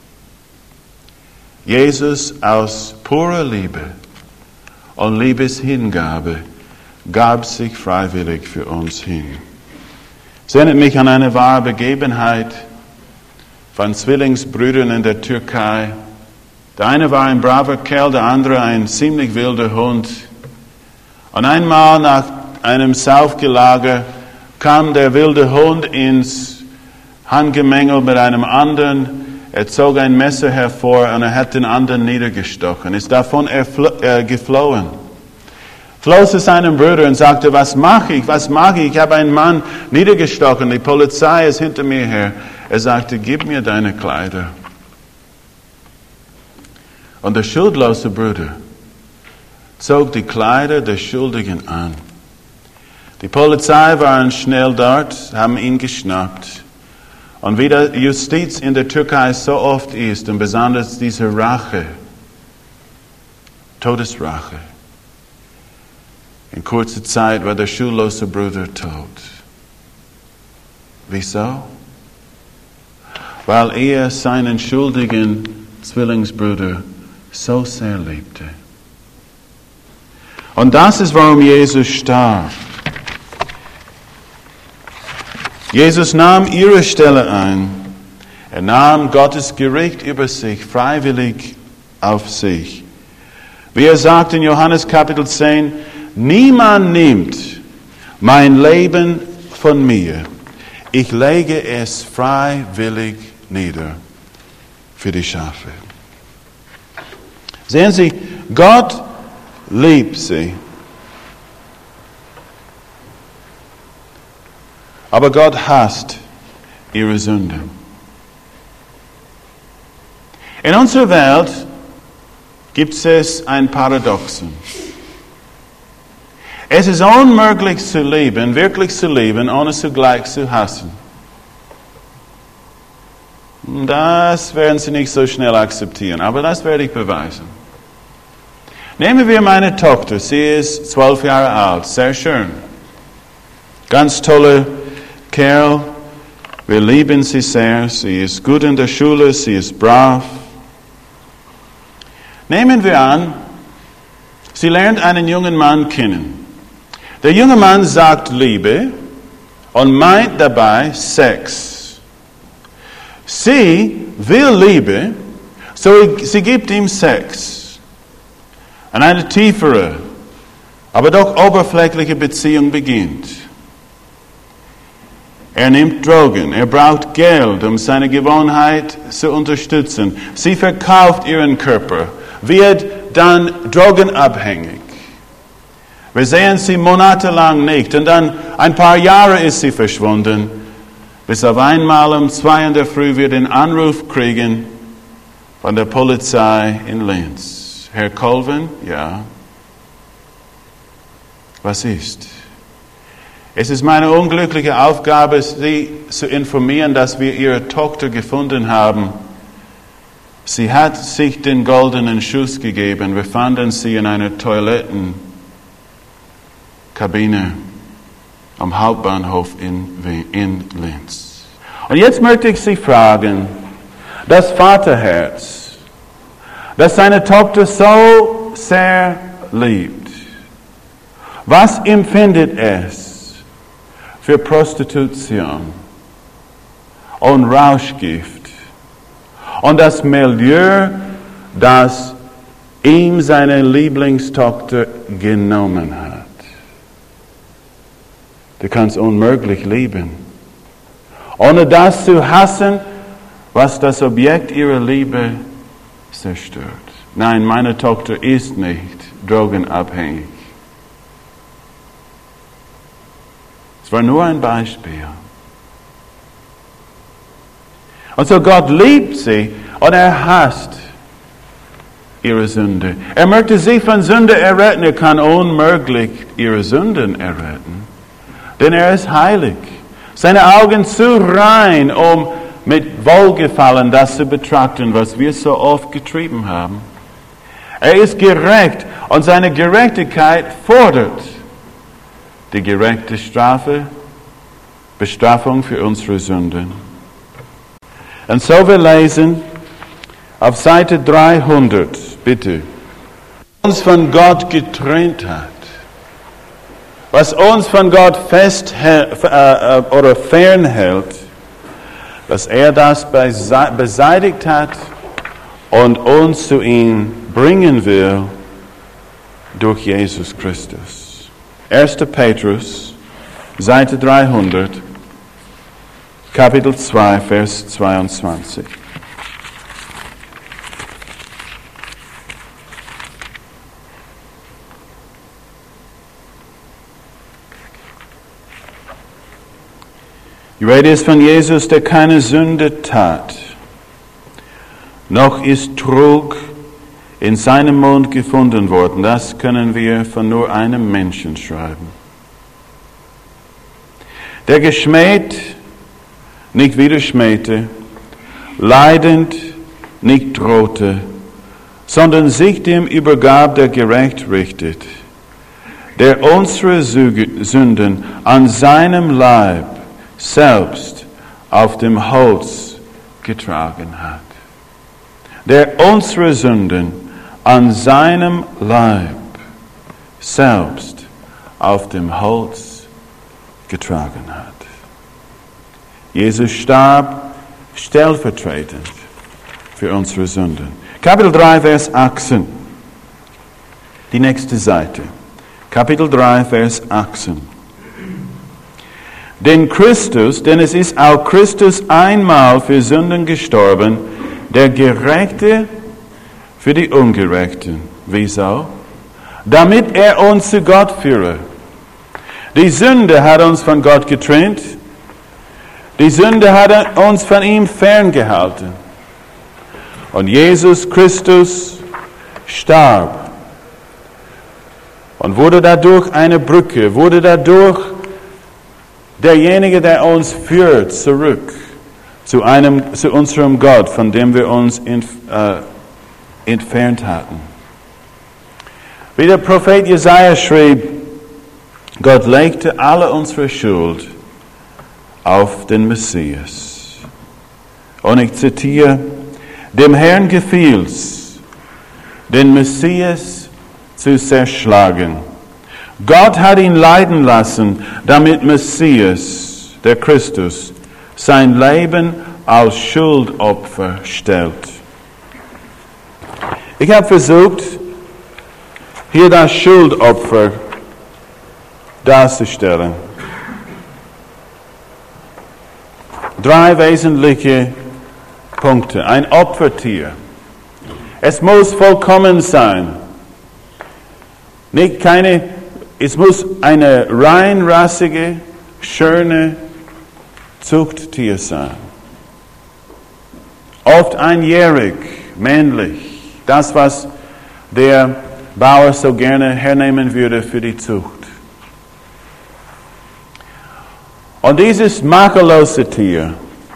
Jesus aus purer Liebe und Liebeshingabe gab sich freiwillig für uns hin. Es erinnert mich an eine wahre Begebenheit von Zwillingsbrüdern in der Türkei. Der eine war ein braver Kerl, der andere ein ziemlich wilder Hund. Und einmal nach einem Saufgelager kam der wilde Hund ins Handgemengel mit einem anderen. Er zog ein Messer hervor und er hat den anderen niedergestochen. Ist davon äh, geflohen. Floh zu seinem Bruder und sagte, was mache ich, was mache ich? Ich habe einen Mann niedergestochen, die Polizei ist hinter mir her. Er sagte, gib mir deine Kleider. Und der schuldlose Bruder zog die Kleider des Schuldigen an. Die Polizei waren schnell dort, haben ihn geschnappt. Und wie die Justiz in der Türkei so oft ist, und besonders diese Rache, Todesrache, in kurzer Zeit war der schuldlose Bruder tot. Wieso? Weil er seinen schuldigen Zwillingsbruder so sehr liebte. Und das ist, warum Jesus starb. Jesus nahm ihre Stelle ein. Er nahm Gottes Gericht über sich, freiwillig auf sich. Wie er sagt in Johannes Kapitel zehn, niemand nimmt mein Leben von mir. Ich lege es freiwillig nieder für die Schafe. Sehen Sie, Gott liebt sie. Aber Gott hasst ihre Sünde. In unserer Welt gibt es ein Paradoxon. Es ist unmöglich zu lieben, wirklich zu lieben, ohne zugleich zu hassen. Das werden Sie nicht so schnell akzeptieren, aber das werde ich beweisen. Nehmen wir meine Tochter, sie ist zwölf Jahre alt, sehr schön. Ganz toller Kerl, wir lieben sie sehr, sie ist gut in der Schule, sie ist brav. Nehmen wir an, sie lernt einen jungen Mann kennen. Der junge Mann sagt Liebe und meint dabei Sex. Sie will Liebe, so sie gibt ihm Sex. Und eine tiefere, aber doch oberflächliche Beziehung beginnt. Er nimmt Drogen, er braucht Geld, um seine Gewohnheit zu unterstützen. Sie verkauft ihren Körper, wird dann drogenabhängig. Wir sehen sie monatelang nicht und dann ein paar Jahre ist sie verschwunden, bis auf einmal um zwei in der Früh wir den Anruf kriegen von der Polizei in Linz. Herr Colvin, ja. Was ist? Es ist meine unglückliche Aufgabe, Sie zu informieren, dass wir Ihre Tochter gefunden haben. Sie hat sich den goldenen Schuss gegeben. Wir fanden sie in einer Toilettenkabine am Hauptbahnhof in, in Linz. Und jetzt möchte ich Sie fragen, das Vaterherz, das seine Tochter so sehr liebt, was empfindet es für Prostitution und Rauschgift und das Milieu, das ihm seine Lieblingstochter genommen hat? Du kannst unmöglich lieben, ohne das zu hassen, was das Objekt ihrer Liebe zerstört. Nein, meine Tochter ist nicht drogenabhängig. Es war nur ein Beispiel. Und so Gott liebt sie und er hasst ihre Sünde. Er möchte sie von Sünde erretten. Er kann unmöglich ihre Sünden erretten. Denn er ist heilig. Seine Augen zu rein, um mit Wohlgefallen das zu betrachten, was wir so oft getrieben haben. Er ist gerecht und seine Gerechtigkeit fordert die gerechte Strafe, Bestrafung für unsere Sünden. Und so wir lesen auf Seite dreihundert, bitte, uns von Gott getrennt hat, was uns von Gott festhält äh, oder fernhält, dass er das beseitigt hat und uns zu ihm bringen will durch Jesus Christus. erster Petrus, Seite dreihundert, Kapitel zwei, Vers zweiundzwanzig. Die Rede ist von Jesus, der keine Sünde tat, noch ist Trug in seinem Mund gefunden worden. Das können wir von nur einem Menschen schreiben. Der geschmäht, nicht wieder schmähte, leidend, nicht drohte, sondern sich dem übergab, der gerecht richtet, der unsere Sünden an seinem Leib selbst auf dem Holz getragen hat. Der unsere Sünden an seinem Leib selbst auf dem Holz getragen hat. Jesus starb stellvertretend für unsere Sünden. Kapitel drei, Vers achtzehn. Die nächste Seite. Kapitel drei, Vers achtzehn. Denn Christus, denn es ist auch Christus einmal für Sünden gestorben, der Gerechte für die Ungerechten. Wieso? Damit er uns zu Gott führe. Die Sünde hat uns von Gott getrennt. Die Sünde hat uns von ihm ferngehalten. Und Jesus Christus starb und wurde dadurch eine Brücke, wurde dadurch derjenige, der uns führt zurück zu einem, zu unserem Gott, von dem wir uns ent, äh, entfernt hatten. Wie der Prophet Jesaja schrieb, Gott legte alle unsere Schuld auf den Messias. Und ich zitiere, dem Herrn gefiel's, den Messias zu zerschlagen. Gott hat ihn leiden lassen, damit Messias, der Christus, sein Leben als Schuldopfer stellt. Ich habe versucht, hier das Schuldopfer darzustellen. Drei wesentliche Punkte. Ein Opfertier. Es muss vollkommen sein. Nicht keine, es muss eine reinrassige, schöne Zuchttier sein. Oft einjährig, männlich. Das, was der Bauer so gerne hernehmen würde für die Zucht. Und dieses makellose Tier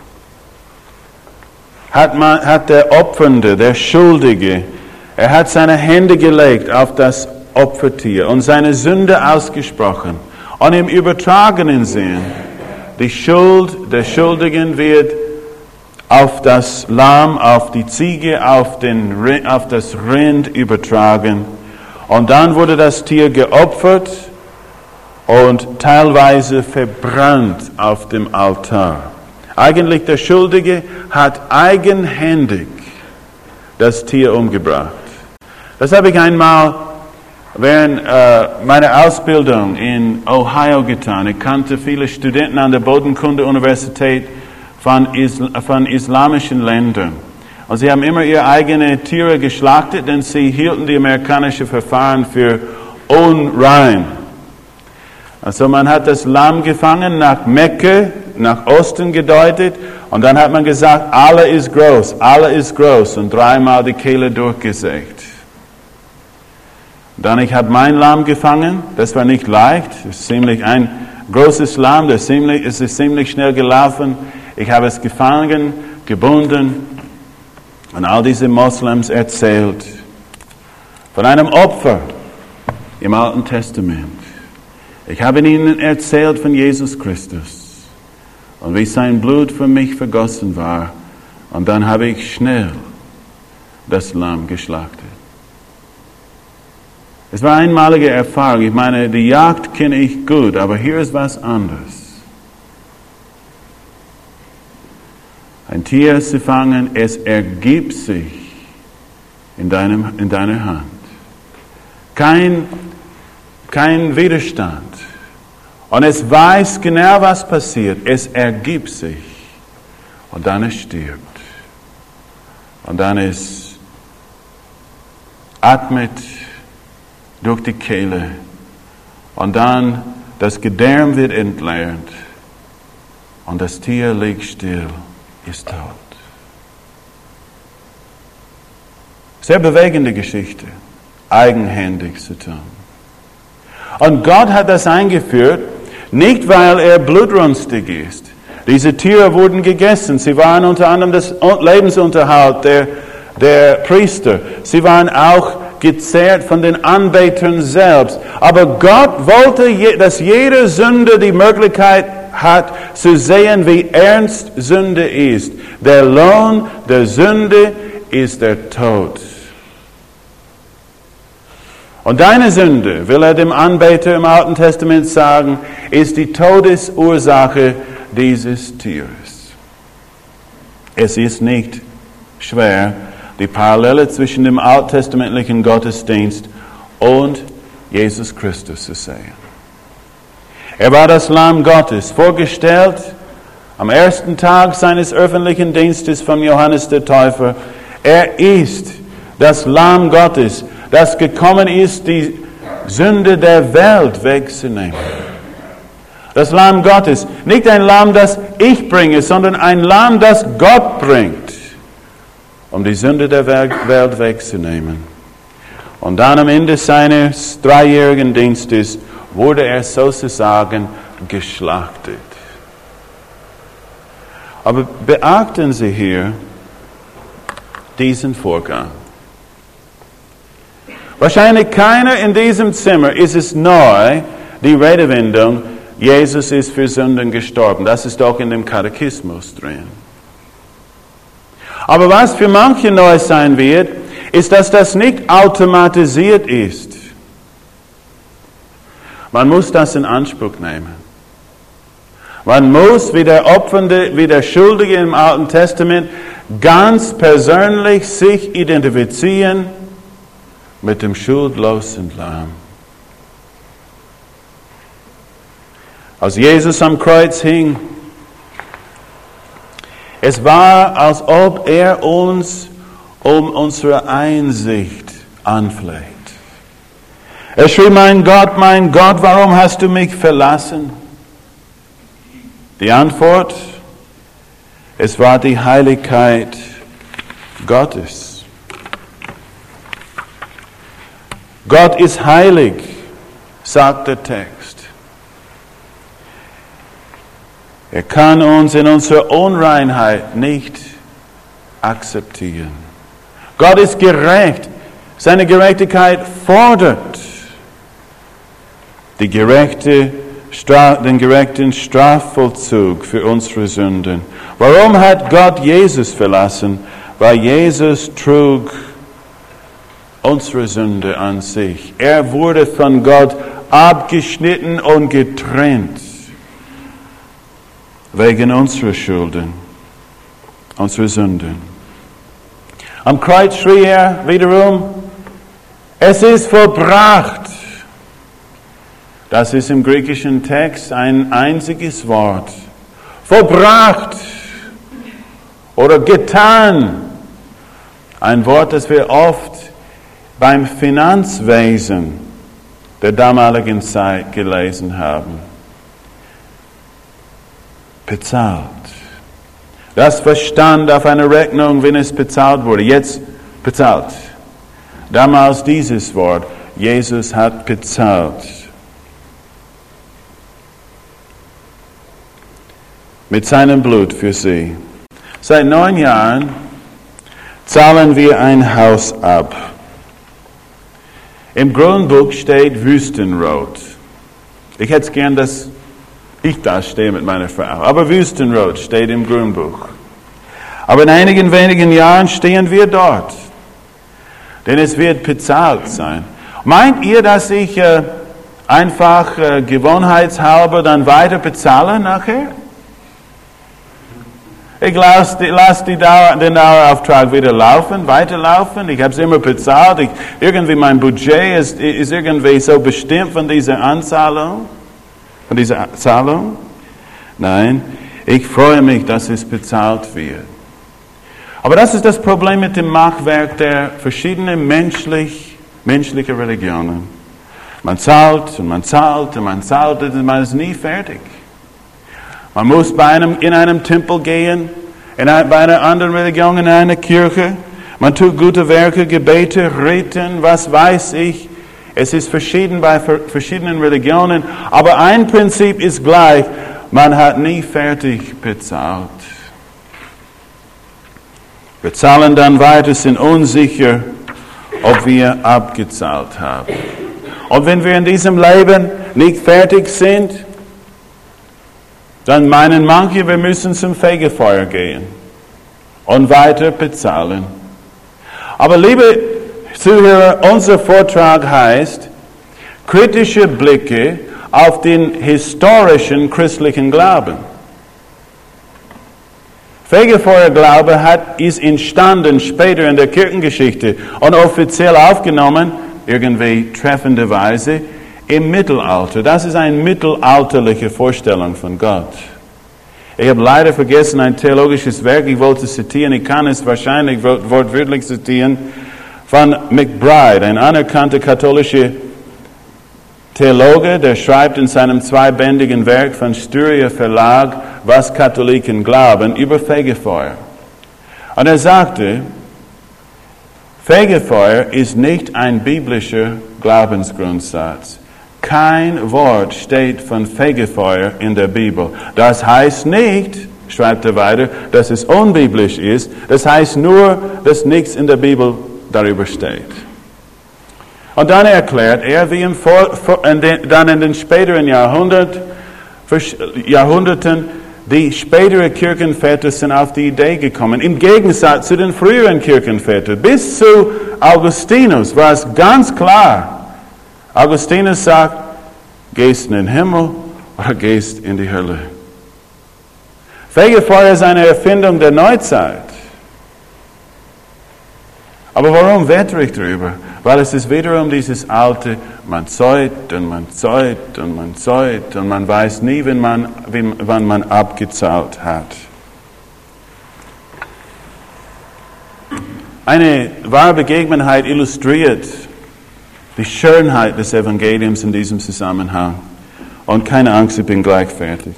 hat, man, hat der Opfernde, der Schuldige, er hat seine Hände gelegt auf das Opfertier und seine Sünde ausgesprochen. Und im übertragenen Sinn, die Schuld der Schuldigen wird auf das Lamm, auf die Ziege, auf, den, auf das Rind übertragen. Und dann wurde das Tier geopfert und teilweise verbrannt auf dem Altar. Eigentlich der Schuldige hat eigenhändig das Tier umgebracht. Das habe ich einmal während äh, meiner Ausbildung in Ohio getan. Ich kannte viele Studenten an der Bodenkunde-Universität von, Isl- von islamischen Ländern. Und sie haben immer ihre eigenen Tiere geschlachtet, denn sie hielten die amerikanischen Verfahren für unrein. Also man hat das Lamm gefangen, nach Mekka, nach Osten gedeutet, und dann hat man gesagt, Allah ist groß, Allah ist groß, und dreimal die Kehle durchgesägt. Dann ich habe mein Lamm gefangen, das war nicht leicht, das ist ziemlich ein großes Lamm, das ist ziemlich, es ist ziemlich schnell gelaufen. Ich habe es gefangen, gebunden, und all diese Moslems erzählt von einem Opfer im Alten Testament. Ich habe ihnen erzählt von Jesus Christus und wie sein Blut für mich vergossen war. Und dann habe ich schnell das Lamm geschlachtet. Es war eine einmalige Erfahrung. Ich meine, die Jagd kenne ich gut, aber hier ist was anderes. Ein Tier zu fangen, es ergibt sich in, deinem, in deiner Hand. Kein, kein Widerstand. Und es weiß genau, was passiert. Es ergibt sich. Und dann es stirbt. Und dann es atmet durch die Kehle. Und dann das Gedärm wird entleert. Und das Tier liegt still. Ist tot. Sehr bewegende Geschichte, eigenhändig zu tun. Und Gott hat das eingeführt, nicht weil er blutrünstig ist. Diese Tiere wurden gegessen. Sie waren unter anderem das Lebensunterhalt der, der Priester. Sie waren auch gezehrt von den Anbetern selbst. Aber Gott wollte, dass jeder Sünder die Möglichkeit hat, zu sehen, wie ernst Sünde ist. Der Lohn der Sünde ist der Tod. Und deine Sünde, will er dem Anbeter im Alten Testament sagen, ist die Todesursache dieses Tieres. Es ist nicht schwer, die Parallele zwischen dem alttestamentlichen Gottesdienst und Jesus Christus zu sehen. Er war das Lamm Gottes, vorgestellt am ersten Tag seines öffentlichen Dienstes von Johannes der Täufer. Er ist das Lamm Gottes, das gekommen ist, die Sünde der Welt wegzunehmen. Das Lamm Gottes, nicht ein Lamm, das ich bringe, sondern ein Lamm, das Gott bringt, um die Sünde der Welt wegzunehmen. Und dann am Ende seines dreijährigen Dienstes wurde er sozusagen geschlachtet. Aber beachten Sie hier diesen Vorgang. Wahrscheinlich keiner in diesem Zimmer ist es neu, die Redewendung, Jesus ist für Sünden gestorben. Das ist doch in dem Katechismus drin. Aber was für manche neu sein wird, ist, dass das nicht automatisiert ist. Man muss das in Anspruch nehmen. Man muss, wie der Opfernde, wie der Schuldige im Alten Testament, ganz persönlich sich identifizieren mit dem schuldlosen Lamm. Als Jesus am Kreuz hing, es war, als ob er uns um unsere Einsicht anfleht. Er schrie, mein Gott, mein Gott, warum hast du mich verlassen? Die Antwort, es war die Heiligkeit Gottes. Gott ist heilig, sagt der Text. Er kann uns in unserer Unreinheit nicht akzeptieren. Gott ist gerecht. Seine Gerechtigkeit fordert die gerechte Straf, den gerechten Strafvollzug für unsere Sünden. Warum hat Gott Jesus verlassen? Weil Jesus trug unsere Sünde an sich. Er wurde von Gott abgeschnitten und getrennt wegen unserer Schulden, unserer Sünden. Am Kreuz schrie er wiederum, es ist vollbracht. Das ist im griechischen Text ein einziges Wort. Vollbracht oder getan. Ein Wort, das wir oft beim Finanzwesen der damaligen Zeit gelesen haben. Bezahlt. Das verstand auf einer Rechnung, wenn es bezahlt wurde. Jetzt bezahlt. Damals dieses Wort. Jesus hat bezahlt. Mit seinem Blut für sie. Seit neun Jahren zahlen wir ein Haus ab. Im Grundbuch steht Wüstenrot. Ich hätte es gern, dass ich da stehe mit meiner Frau. Aber Wüstenrot steht im Grundbuch. Aber in einigen wenigen Jahren stehen wir dort. Denn es wird bezahlt sein. Meint ihr, dass ich äh, einfach äh, gewohnheitshalber dann weiter bezahle nachher? Ich lasse lass die Dauer, den Dauerauftrag wieder laufen, weiterlaufen. Ich habe es immer bezahlt. Ich, irgendwie mein Budget ist, ist irgendwie so bestimmt von dieser Anzahlung. Von dieser Zahlung? Nein, ich freue mich, dass es bezahlt wird. Aber das ist das Problem mit dem Machwerk der verschiedenen menschlich, menschlichen Religionen. Man zahlt und man zahlt und man zahlt und man ist nie fertig. Man muss bei einem, in einem Tempel gehen, in ein, bei einer anderen Religion, in einer Kirche. Man tut gute Werke, Gebete, Riten, was weiß ich. Es ist verschieden bei verschiedenen Religionen, aber ein Prinzip ist gleich. Man hat nie fertig bezahlt. Wir zahlen dann weiter, sind unsicher, ob wir abgezahlt haben. Und wenn wir in diesem Leben nicht fertig sind, dann meinen manche, wir müssen zum Fegefeuer gehen und weiter bezahlen. Aber liebe Zuhörer, unser Vortrag heißt kritische Blicke auf den historischen christlichen Glauben. Fegefeuerglaube hat, ist entstanden später in der Kirchengeschichte und offiziell aufgenommen, irgendwie treffenderweise, im Mittelalter. Das ist eine mittelalterliche Vorstellung von Gott. Ich habe leider vergessen, ein theologisches Werk, ich wollte zitieren, ich kann es wahrscheinlich wortwörtlich zitieren, von McBride, ein anerkannter katholischer Theologe, der schreibt in seinem zweibändigen Werk von Styria Verlag, was Katholiken glauben, über Fegefeuer. Und er sagte, Fegefeuer ist nicht ein biblischer Glaubensgrundsatz. Kein Wort steht von Fegefeuer in der Bibel. Das heißt nicht, schreibt er weiter, dass es unbiblisch ist. Das heißt nur, dass nichts in der Bibel darüber steht. Und dann erklärt er, wie im Vor, in den, dann in den späteren Jahrhundert, Jahrhunderten die späteren Kirchenväter sind auf die Idee gekommen. Im Gegensatz zu den früheren Kirchenvätern. Bis zu Augustinus war es ganz klar. Augustinus sagt, gehst in den Himmel oder gehst in die Hölle. Fegefeuer ist eine Erfindung der Neuzeit. Aber warum wettere ich darüber? Weil es ist wiederum dieses alte, man zäut und man zäut und man zäut und man weiß nie, wenn man, wann man abgezahlt hat. Eine wahre Begebenheit illustriert die Schönheit des Evangeliums in diesem Zusammenhang. Und keine Angst, ich bin gleich fertig.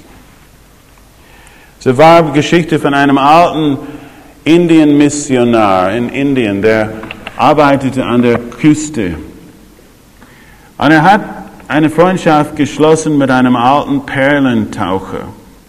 Es war eine Geschichte von einem alten Indien-Missionar in Indien, der arbeitete an der Küste. Und er hat eine Freundschaft geschlossen mit einem alten Perlentaucher.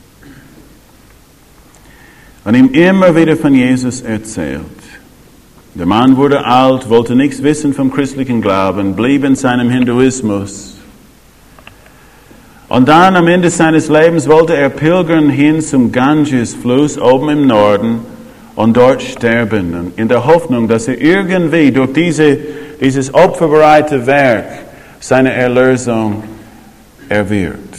Und ihm immer wieder von Jesus erzählt. Der Mann wurde alt, wollte nichts wissen vom christlichen Glauben, blieb in seinem Hinduismus. Und dann am Ende seines Lebens wollte er pilgern hin zum Ganges-Fluss oben im Norden und dort sterben, in der Hoffnung, dass er irgendwie durch diese, dieses opferbereite Werk seine Erlösung erwirkt.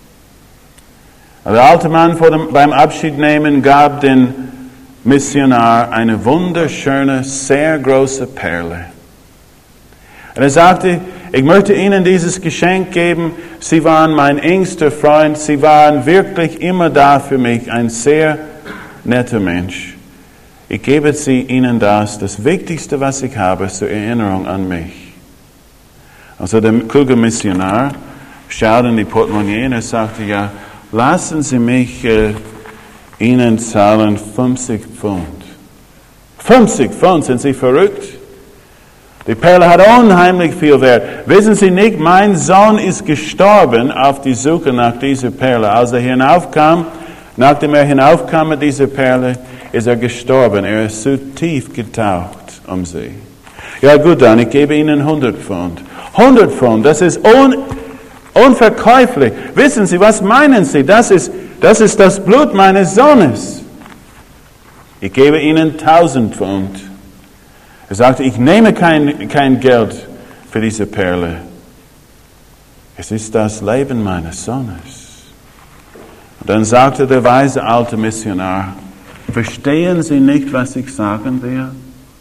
Der alte Mann vor dem, beim Abschiednehmen gab den Missionar eine wunderschöne, sehr große Perle. Und er sagte, ich möchte Ihnen dieses Geschenk geben. Sie waren mein engster Freund. Sie waren wirklich immer da für mich. Ein sehr netter Mensch. Ich gebe Sie Ihnen das, das Wichtigste, was ich habe, zur Erinnerung an mich. Also der kluge Missionar schaute in die Portemonnaie und er sagte, ja, lassen Sie mich äh, Ihnen zahlen fünfzig Pfund. fünfzig Pfund, sind Sie verrückt? Die Perle hat unheimlich viel Wert. Wissen Sie nicht, mein Sohn ist gestorben auf die Suche nach dieser Perle. Als er hinaufkam, nachdem er hinaufkam mit dieser Perle, ist er gestorben. Er ist so tief getaucht um sie. Ja gut, dann, ich gebe Ihnen hundert Pfund. hundert Pfund, das ist un, unverkäuflich. Wissen Sie, was meinen Sie? Das ist, das ist das Blut meines Sohnes. Ich gebe Ihnen tausend Pfund. Er sagte, ich nehme kein, kein Geld für diese Perle. Es ist das Leben meines Sohnes. Und dann sagte der weise alte Missionar, verstehen Sie nicht, was ich sagen will?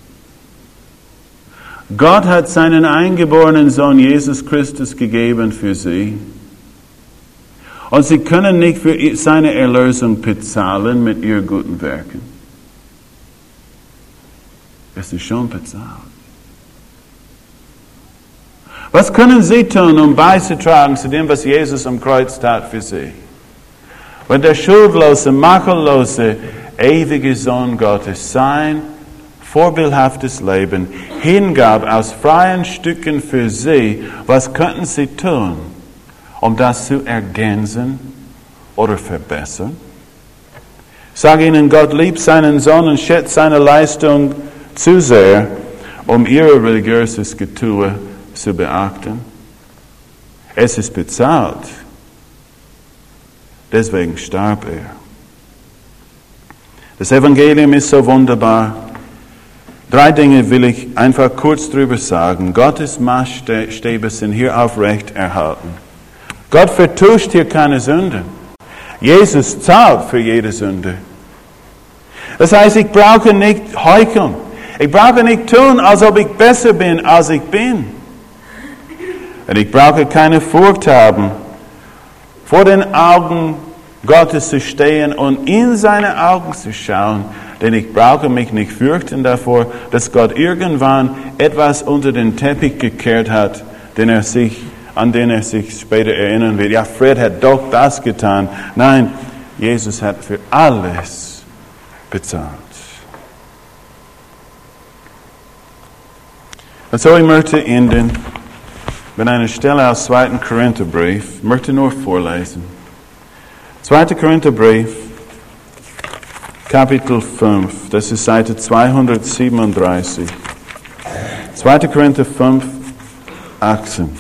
Gott hat seinen eingeborenen Sohn Jesus Christus gegeben für Sie. Und Sie können nicht für seine Erlösung bezahlen mit Ihren guten Werken. Es ist schon bezahlt. Was können Sie tun, um beizutragen zu dem, was Jesus am Kreuz tat für Sie? Wenn der schuldlose, makellose, ewige Sohn Gottes sein vorbildhaftes Leben hingab aus freien Stücken für Sie, was könnten Sie tun, um das zu ergänzen oder verbessern? Ich sage Ihnen, Gott liebt seinen Sohn und schätzt seine Leistung zu sehr, um Ihr religiöses Getue zu beachten. Es ist bezahlt. Deswegen starb er. Das Evangelium ist so wunderbar. Drei Dinge will ich einfach kurz drüber sagen. Gottes Maßstäbe sind hier aufrecht erhalten. Gott vertuscht hier keine Sünde. Jesus zahlt für jede Sünde. Das heißt, ich brauche nicht heucheln. Ich brauche nicht tun, als ob ich besser bin, als ich bin. Und ich brauche keine Furcht haben, vor den Augen Gottes zu stehen und in seine Augen zu schauen. Denn ich brauche mich nicht fürchten davor, dass Gott irgendwann etwas unter den Teppich gekehrt hat, den er sich, an den er sich später erinnern wird. Ja, Fred hat doch das getan. Nein, Jesus hat für alles bezahlt. Und so, ich möchte enden mit einer Stelle aus zweiten Korintherbrief. Ich möchte nur vorlesen. zweiter Korintherbrief, Kapitel fünf, das ist Seite zweihundertsiebenunddreißig. zweiter Korinther fünf, achtzehn.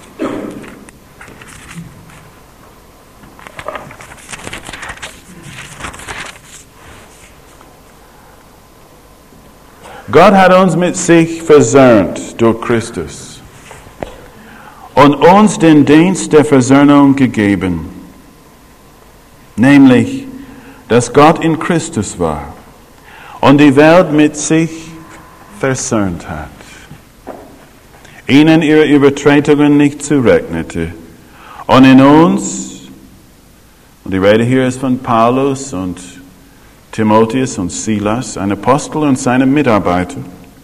Gott hat uns mit sich versöhnt durch Christus und uns den Dienst der Versöhnung gegeben, nämlich, dass Gott in Christus war und die Welt mit sich versöhnt hat, ihnen ihre Übertretungen nicht zurechnete und in uns, und die Rede hier ist von Paulus und Timotheus und Silas, ein Apostel und seine Mitarbeiter,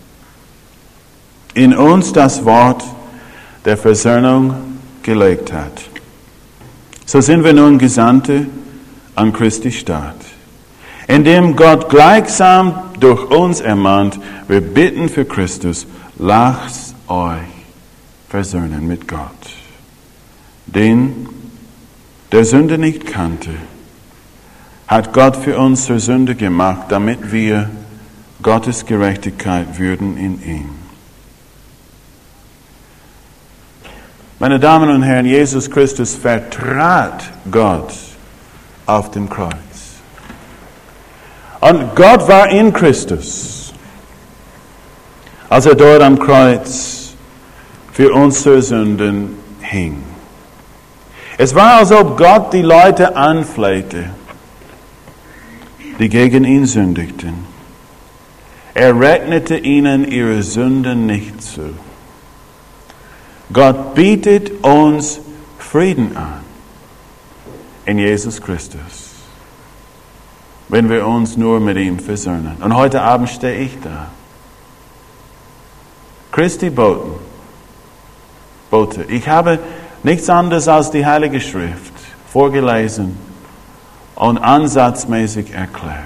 in uns das Wort der Versöhnung gelegt hat. So sind wir nun Gesandte an Christi Staat, indem Gott gleichsam durch uns ermahnt, wir bitten für Christus, lasst euch versöhnen mit Gott, den der Sünde nicht kannte, hat Gott für uns zur Sünde gemacht, damit wir Gottes Gerechtigkeit würden in ihm. Meine Damen und Herren, Jesus Christus vertrat Gott auf dem Kreuz. Und Gott war in Christus, als er dort am Kreuz für unsere Sünden hing. Es war, als ob Gott die Leute anflehte, die gegen ihn sündigten. Er rechnete ihnen ihre Sünden nicht zu. Gott bietet uns Frieden an in Jesus Christus, wenn wir uns nur mit ihm versöhnen. Und heute Abend stehe ich da. Christi Boten, Bote. Ich habe nichts anderes als die Heilige Schrift vorgelesen und ansatzmäßig erklärt.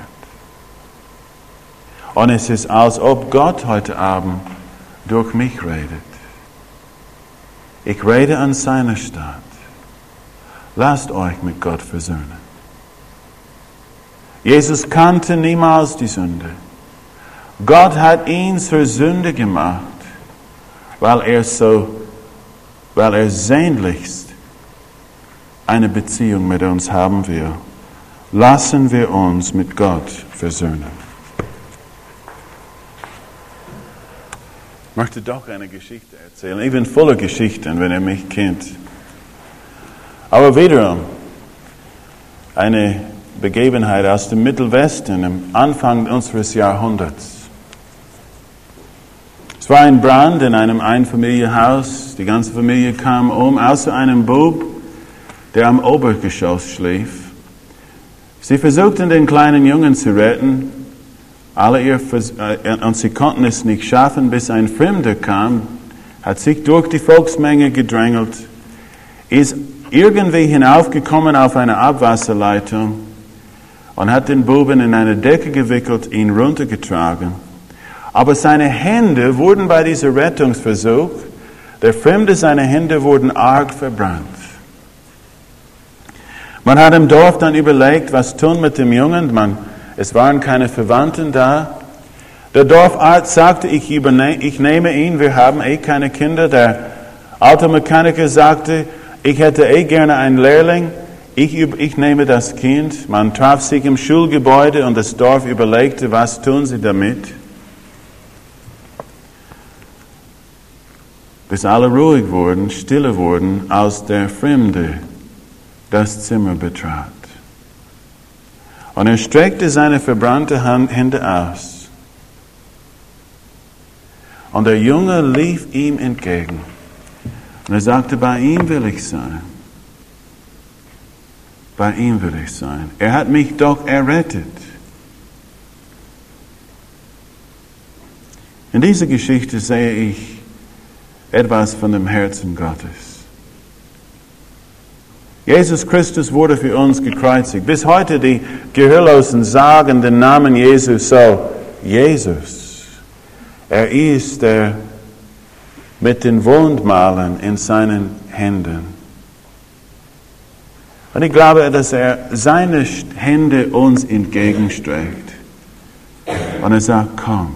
Und es ist, als ob Gott heute Abend durch mich redet. Ich rede an seiner Stadt. Lasst euch mit Gott versöhnen. Jesus kannte niemals die Sünde. Gott hat ihn zur Sünde gemacht, weil er so, weil er sehnlichst eine Beziehung mit uns haben will. Lassen wir uns mit Gott versöhnen. Ich möchte doch eine Geschichte erzählen. Ich bin voller Geschichten, wenn ihr mich kennt. Aber wiederum eine Begebenheit aus dem Mittelwesten am Anfang unseres Jahrhunderts. Es war ein Brand in einem Einfamilienhaus. Die ganze Familie kam um, außer einem Bub, der am Obergeschoss schlief. Sie versuchten, den kleinen Jungen zu retten. Alle ihr Vers- äh, und sie konnten es nicht schaffen, bis ein Fremder kam, hat sich durch die Volksmenge gedrängelt, ist irgendwie hinaufgekommen auf eine Abwasserleitung und hat den Buben in eine Decke gewickelt, ihn runtergetragen. Aber seine Hände wurden bei diesem Rettungsversuch, der Fremde, seine Hände wurden arg verbrannt. Man hat im Dorf dann überlegt, was tun mit dem Jungen. Man Es waren keine Verwandten da. Der Dorfarzt sagte, ich, überne- ich nehme ihn, wir haben eh keine Kinder. Der Automechaniker sagte, ich hätte eh gerne einen Lehrling, ich, ich nehme das Kind. Man traf sich im Schulgebäude und das Dorf überlegte, was tun sie damit. Bis alle ruhig wurden, stille wurden, als der Fremde das Zimmer betrat. Und er streckte seine verbrannte Hände aus. Und der Junge lief ihm entgegen. Und er sagte, bei ihm will ich sein. Bei ihm will ich sein. Er hat mich doch errettet. In dieser Geschichte sehe ich etwas von dem Herzen Gottes. Jesus Christus wurde für uns gekreuzigt. Bis heute die Gehörlosen sagen den Namen Jesus so, Jesus. Er ist der mit den Wundmalen in seinen Händen. Und ich glaube, dass er seine Hände uns entgegenstreckt. Und er sagt, komm,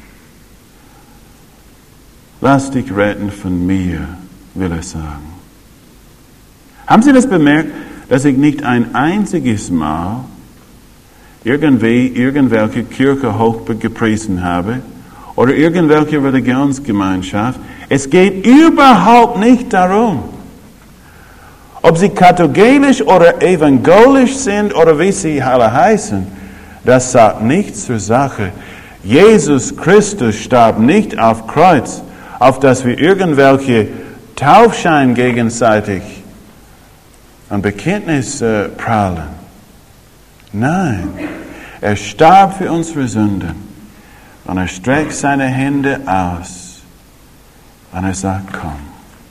lass dich retten von mir, will er sagen. Haben Sie das bemerkt, dass ich nicht ein einziges Mal irgendwie irgendwelche Kirche hoch gepriesen habe oder irgendwelche Religionsgemeinschaft? Es geht überhaupt nicht darum, ob sie katholisch oder evangelisch sind oder wie sie alle heißen. Das sagt nichts zur Sache. Jesus Christus starb nicht auf Kreuz, auf dass wir irgendwelche Taufschein gegenseitig ein Bekenntnis äh, prahlen. Nein, er starb für unsere Sünden und er streckt seine Hände aus und er sagt, komm.